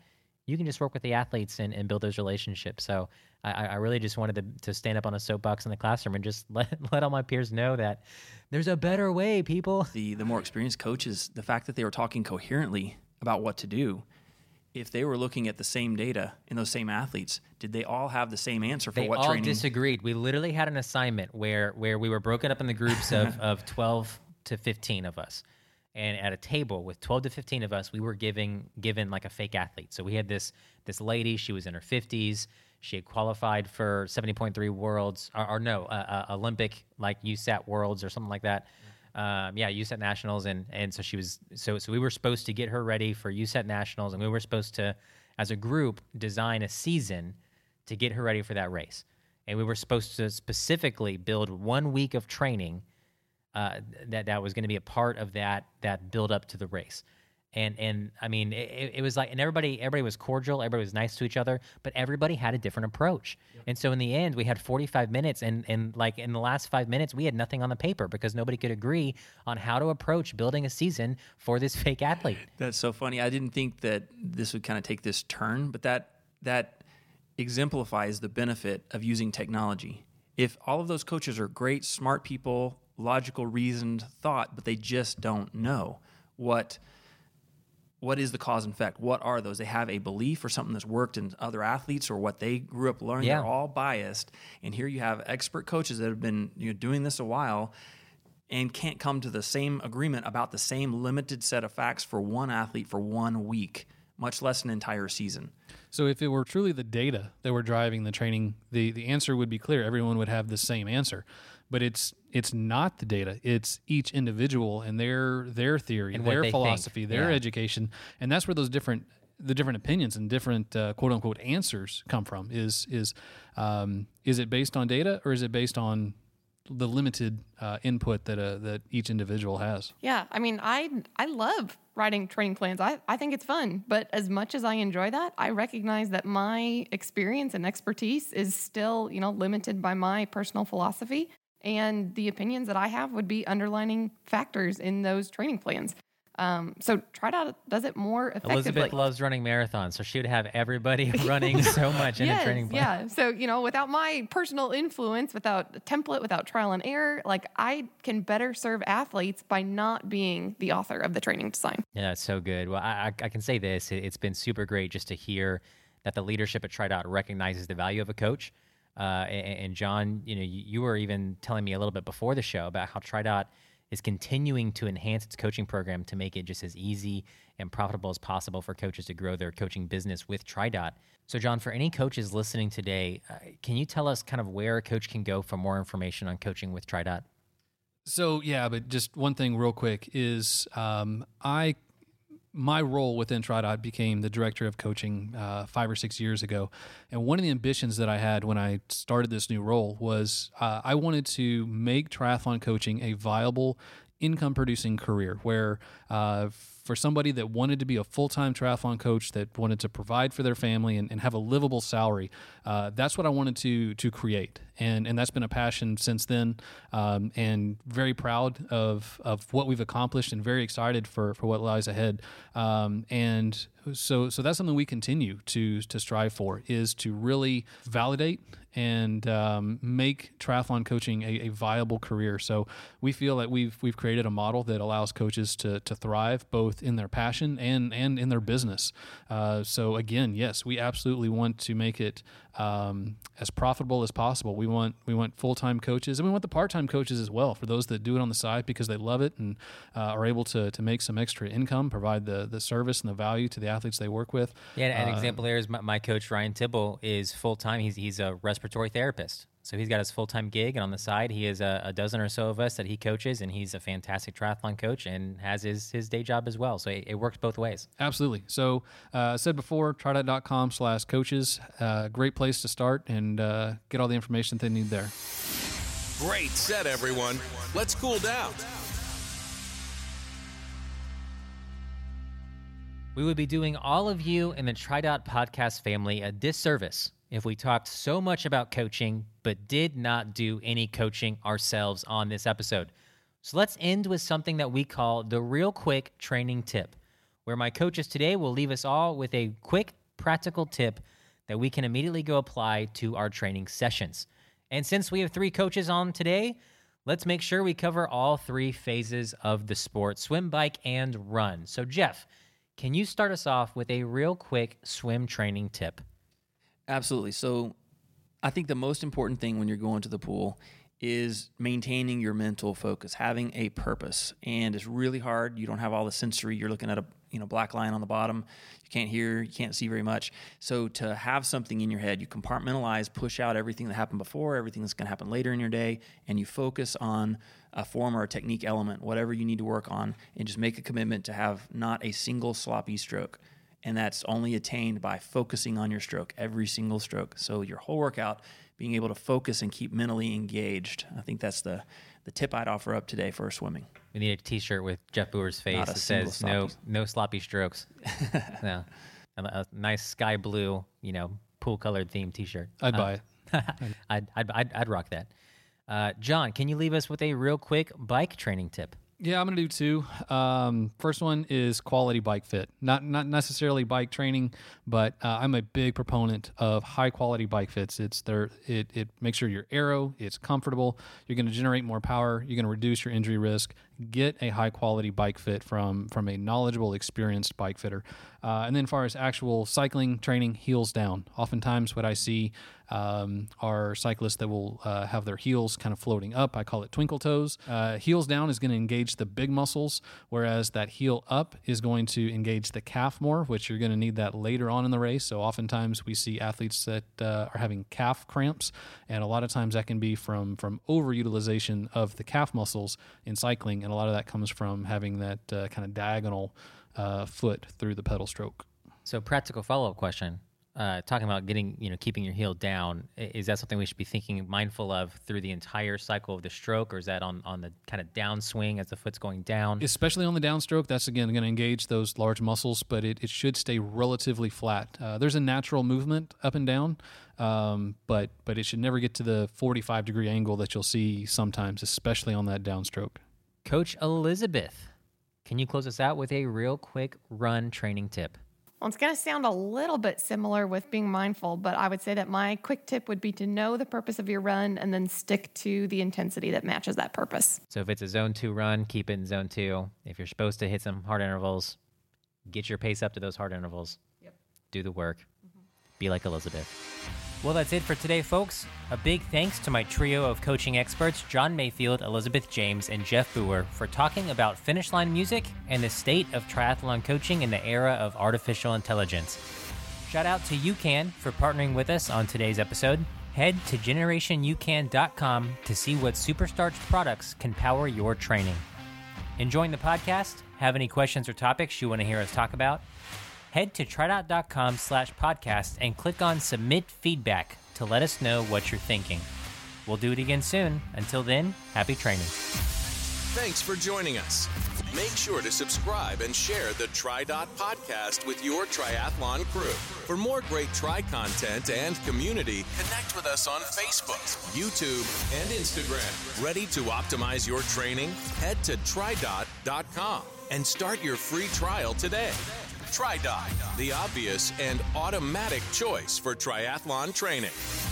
you can just work with the athletes and, and build those relationships. So I, I really just wanted to, to stand up on a soapbox in the classroom and just let, let all my peers know that there's a better way, people.
The, the more experienced coaches, the fact that they were talking coherently about what to do, if they were looking at the same data in those same athletes, did they all have the same answer for
they
what
all
training?
disagreed. We literally had an assignment where where we were broken up in the groups of, of twelve to fifteen of us. And at a table with twelve to fifteen of us, we were giving given like a fake athlete. So we had this this lady, she was in her fifties. She had qualified for seventy point three Worlds, or, or no, uh, uh, Olympic, like U S A T Worlds or something like that. Um, yeah, U S A T Nationals, and and so she was so so we were supposed to get her ready for U S A T Nationals, and we were supposed to, as a group, design a season to get her ready for that race, and we were supposed to specifically build one week of training uh, that that was going to be a part of that that build up to the race. And and I mean, it, it was like, and everybody everybody was cordial, everybody was nice to each other, but everybody had a different approach. Yep. And so in the end, we had forty-five minutes, and and like in the last five minutes, we had nothing on the paper because nobody could agree on how to approach building a season for this fake athlete.
That's so funny. I didn't think that this would kind of take this turn, but that that exemplifies the benefit of using technology. If all of those coaches are great, smart people, logical, reasoned thought, but they just don't know what. What is the cause and effect? What are those? They have a belief or something that's worked in other athletes or what they grew up learning.
Yeah.
They're all biased. And here you have expert coaches that have been you know, doing this a while and can't come to the same agreement about the same limited set of facts for one athlete for one week, much less an entire season.
So if it were truly the data that were driving the training, the, the answer would be clear. Everyone would have the same answer. But it's it's not the data. It's each individual and their their theory,
And what
their
they
philosophy,
think.
their
Yeah.
education, and that's where those different the different opinions and different uh, quote unquote answers come from. Is is um, is it based on data or is it based on the limited uh, input that uh, that each individual has?
Yeah, I mean, I I love writing training plans. I, I think it's fun, but as much as I enjoy that, I recognize that my experience and expertise is still, you know, limited by my personal philosophy, and the opinions that I have would be underlining factors in those training plans. Um, so TriDot does it more effectively.
Elizabeth loves running marathons, so she would have everybody running so much in
yes,
a training plan.
Yeah. So, you know, without my personal influence, without a template, without trial and error, like I can better serve athletes by not being the author of the training design.
Yeah, that's so good. Well, I, I I can say this. It, it's been super great just to hear that the leadership at TriDot recognizes the value of a coach. Uh, and, and John, you know, you, you were even telling me a little bit before the show about how TriDot is continuing to enhance its coaching program to make it just as easy and profitable as possible for coaches to grow their coaching business with TriDot. So, John, for any coaches listening today, uh, can you tell us kind of where a coach can go for more information on coaching with TriDot?
So yeah, but just one thing real quick is um, I my role within TriDot became the director of coaching uh, five or six years ago. And one of the ambitions that I had when I started this new role was uh, I wanted to make triathlon coaching a viable income-producing career where uh, for somebody that wanted to be a full-time triathlon coach that wanted to provide for their family and, and have a livable salary, uh, that's what I wanted to to create. And and that's been a passion since then, um, and very proud of of what we've accomplished and very excited for, for what lies ahead. Um, and so so that's something we continue to to strive for, is to really validate and um, make triathlon coaching a, a viable career. So we feel that we've we've created a model that allows coaches to to thrive both in their passion and and in their business. Uh, so again, yes, we absolutely want to make it um, as profitable as possible. We want we want full-time coaches, and we want the part-time coaches as well, for those that do it on the side because they love it and uh, are able to to make some extra income, provide the the service and the value to the athletes they work with.
Yeah, an
Uh,
example there is my, my coach, Ryan Tibble, is full-time. He's he's a respiratory therapist. So he's got his full-time gig, and on the side, he has a, a dozen or so of us that he coaches, and he's a fantastic triathlon coach and has his, his day job as well. So it, it works both ways.
Absolutely. So uh, I said before, tridot.com slash coaches, uh, great place to start and uh, get all the information they need there.
Great set, everyone. Let's cool down.
We would be doing all of you in the TriDot podcast family a disservice if we talked so much about coaching but did not do any coaching ourselves on this episode. So let's end with something that we call the real quick training tip, where my coaches today will leave us all with a quick practical tip that we can immediately go apply to our training sessions. And since we have three coaches on today, let's make sure we cover all three phases of the sport: swim, bike, and run. So Jeff, can you start us off with a real quick swim training tip?
Absolutely. So I think the most important thing when you're going to the pool is maintaining your mental focus, having a purpose. And it's really hard. You don't have all the sensory. You're looking at a you know black line on the bottom. You can't hear, you can't see very much. So to have something in your head, you compartmentalize, push out everything that happened before, everything that's going to happen later in your day, and you focus on a form or a technique element, whatever you need to work on, and just make a commitment to have not a single sloppy stroke. And that's only attained by focusing on your stroke, every single stroke. So your whole workout, being able to focus and keep mentally engaged. I think that's the, the tip I'd offer up today for swimming.
We need a T-shirt with Jeff Boer's face that says no no sloppy strokes. No, a, a nice sky blue, you know, pool colored themed T-shirt.
I'd
uh,
buy it.
I'd, I'd I'd I'd rock that. Uh, John, can you leave us with a real quick bike training tip?
Yeah, I'm going to do two. Um, first one is quality bike fit. Not not necessarily bike training, but uh, I'm a big proponent of high quality bike fits. It's there. It it makes sure your aero, it's comfortable. You're going to generate more power. You're going to reduce your injury risk. Get a high quality bike fit from from a knowledgeable, experienced bike fitter. Uh, and then, as far as actual cycling training, heels down. Oftentimes, what I see um, are cyclists that will uh, have their heels kind of floating up. I call it twinkle toes. Uh, heels down is going to engage the big muscles, whereas that heel up is going to engage the calf more, which you're going to need that later on in the race. So oftentimes we see athletes that uh, are having calf cramps, and a lot of times that can be from from overutilization of the calf muscles in cycling, and a lot of that comes from having that uh, kind of diagonal uh, foot through the pedal stroke.
So, practical follow-up question. Uh, talking about getting, you know, keeping your heel down, is that something we should be thinking mindful of through the entire cycle of the stroke, or is that on, on the kind of downswing as the foot's going down?
Especially on the downstroke, that's again going to engage those large muscles, but it, it should stay relatively flat. Uh, there's a natural movement up and down, um, but but it should never get to the forty-five degree angle that you'll see sometimes, especially on that downstroke.
Coach Elizabeth, can you close us out with a real quick run training tip?
Well, it's going to sound a little bit similar with being mindful, but I would say that my quick tip would be to know the purpose of your run and then stick to the intensity that matches that purpose.
So if it's a zone two run, keep it in zone two. If you're supposed to hit some hard intervals, get your pace up to those hard intervals.
Yep.
Do the work. Mm-hmm. Be like Elizabeth. Well, that's it for today, folks. A big thanks to my trio of coaching experts, John Mayfield, Elizabeth James, and Jeff Boer, for talking about finish line music and the state of triathlon coaching in the era of artificial intelligence. Shout out to UCAN for partnering with us on today's episode. Head to generation u can dot com to see what supercharged products can power your training. Enjoying the podcast? Have any questions or topics you want to hear us talk about? Head to tridot.com slash podcast and click on Submit Feedback to let us know what you're thinking. We'll do it again soon. Until then, happy training.
Thanks for joining us. Make sure to subscribe and share the TriDot podcast with your triathlon crew. For more great Tri content and community, connect with us on Facebook, YouTube, and Instagram. Ready to optimize your training? Head to tridot dot com and start your free trial today. TriDot, the obvious and automatic choice for triathlon training.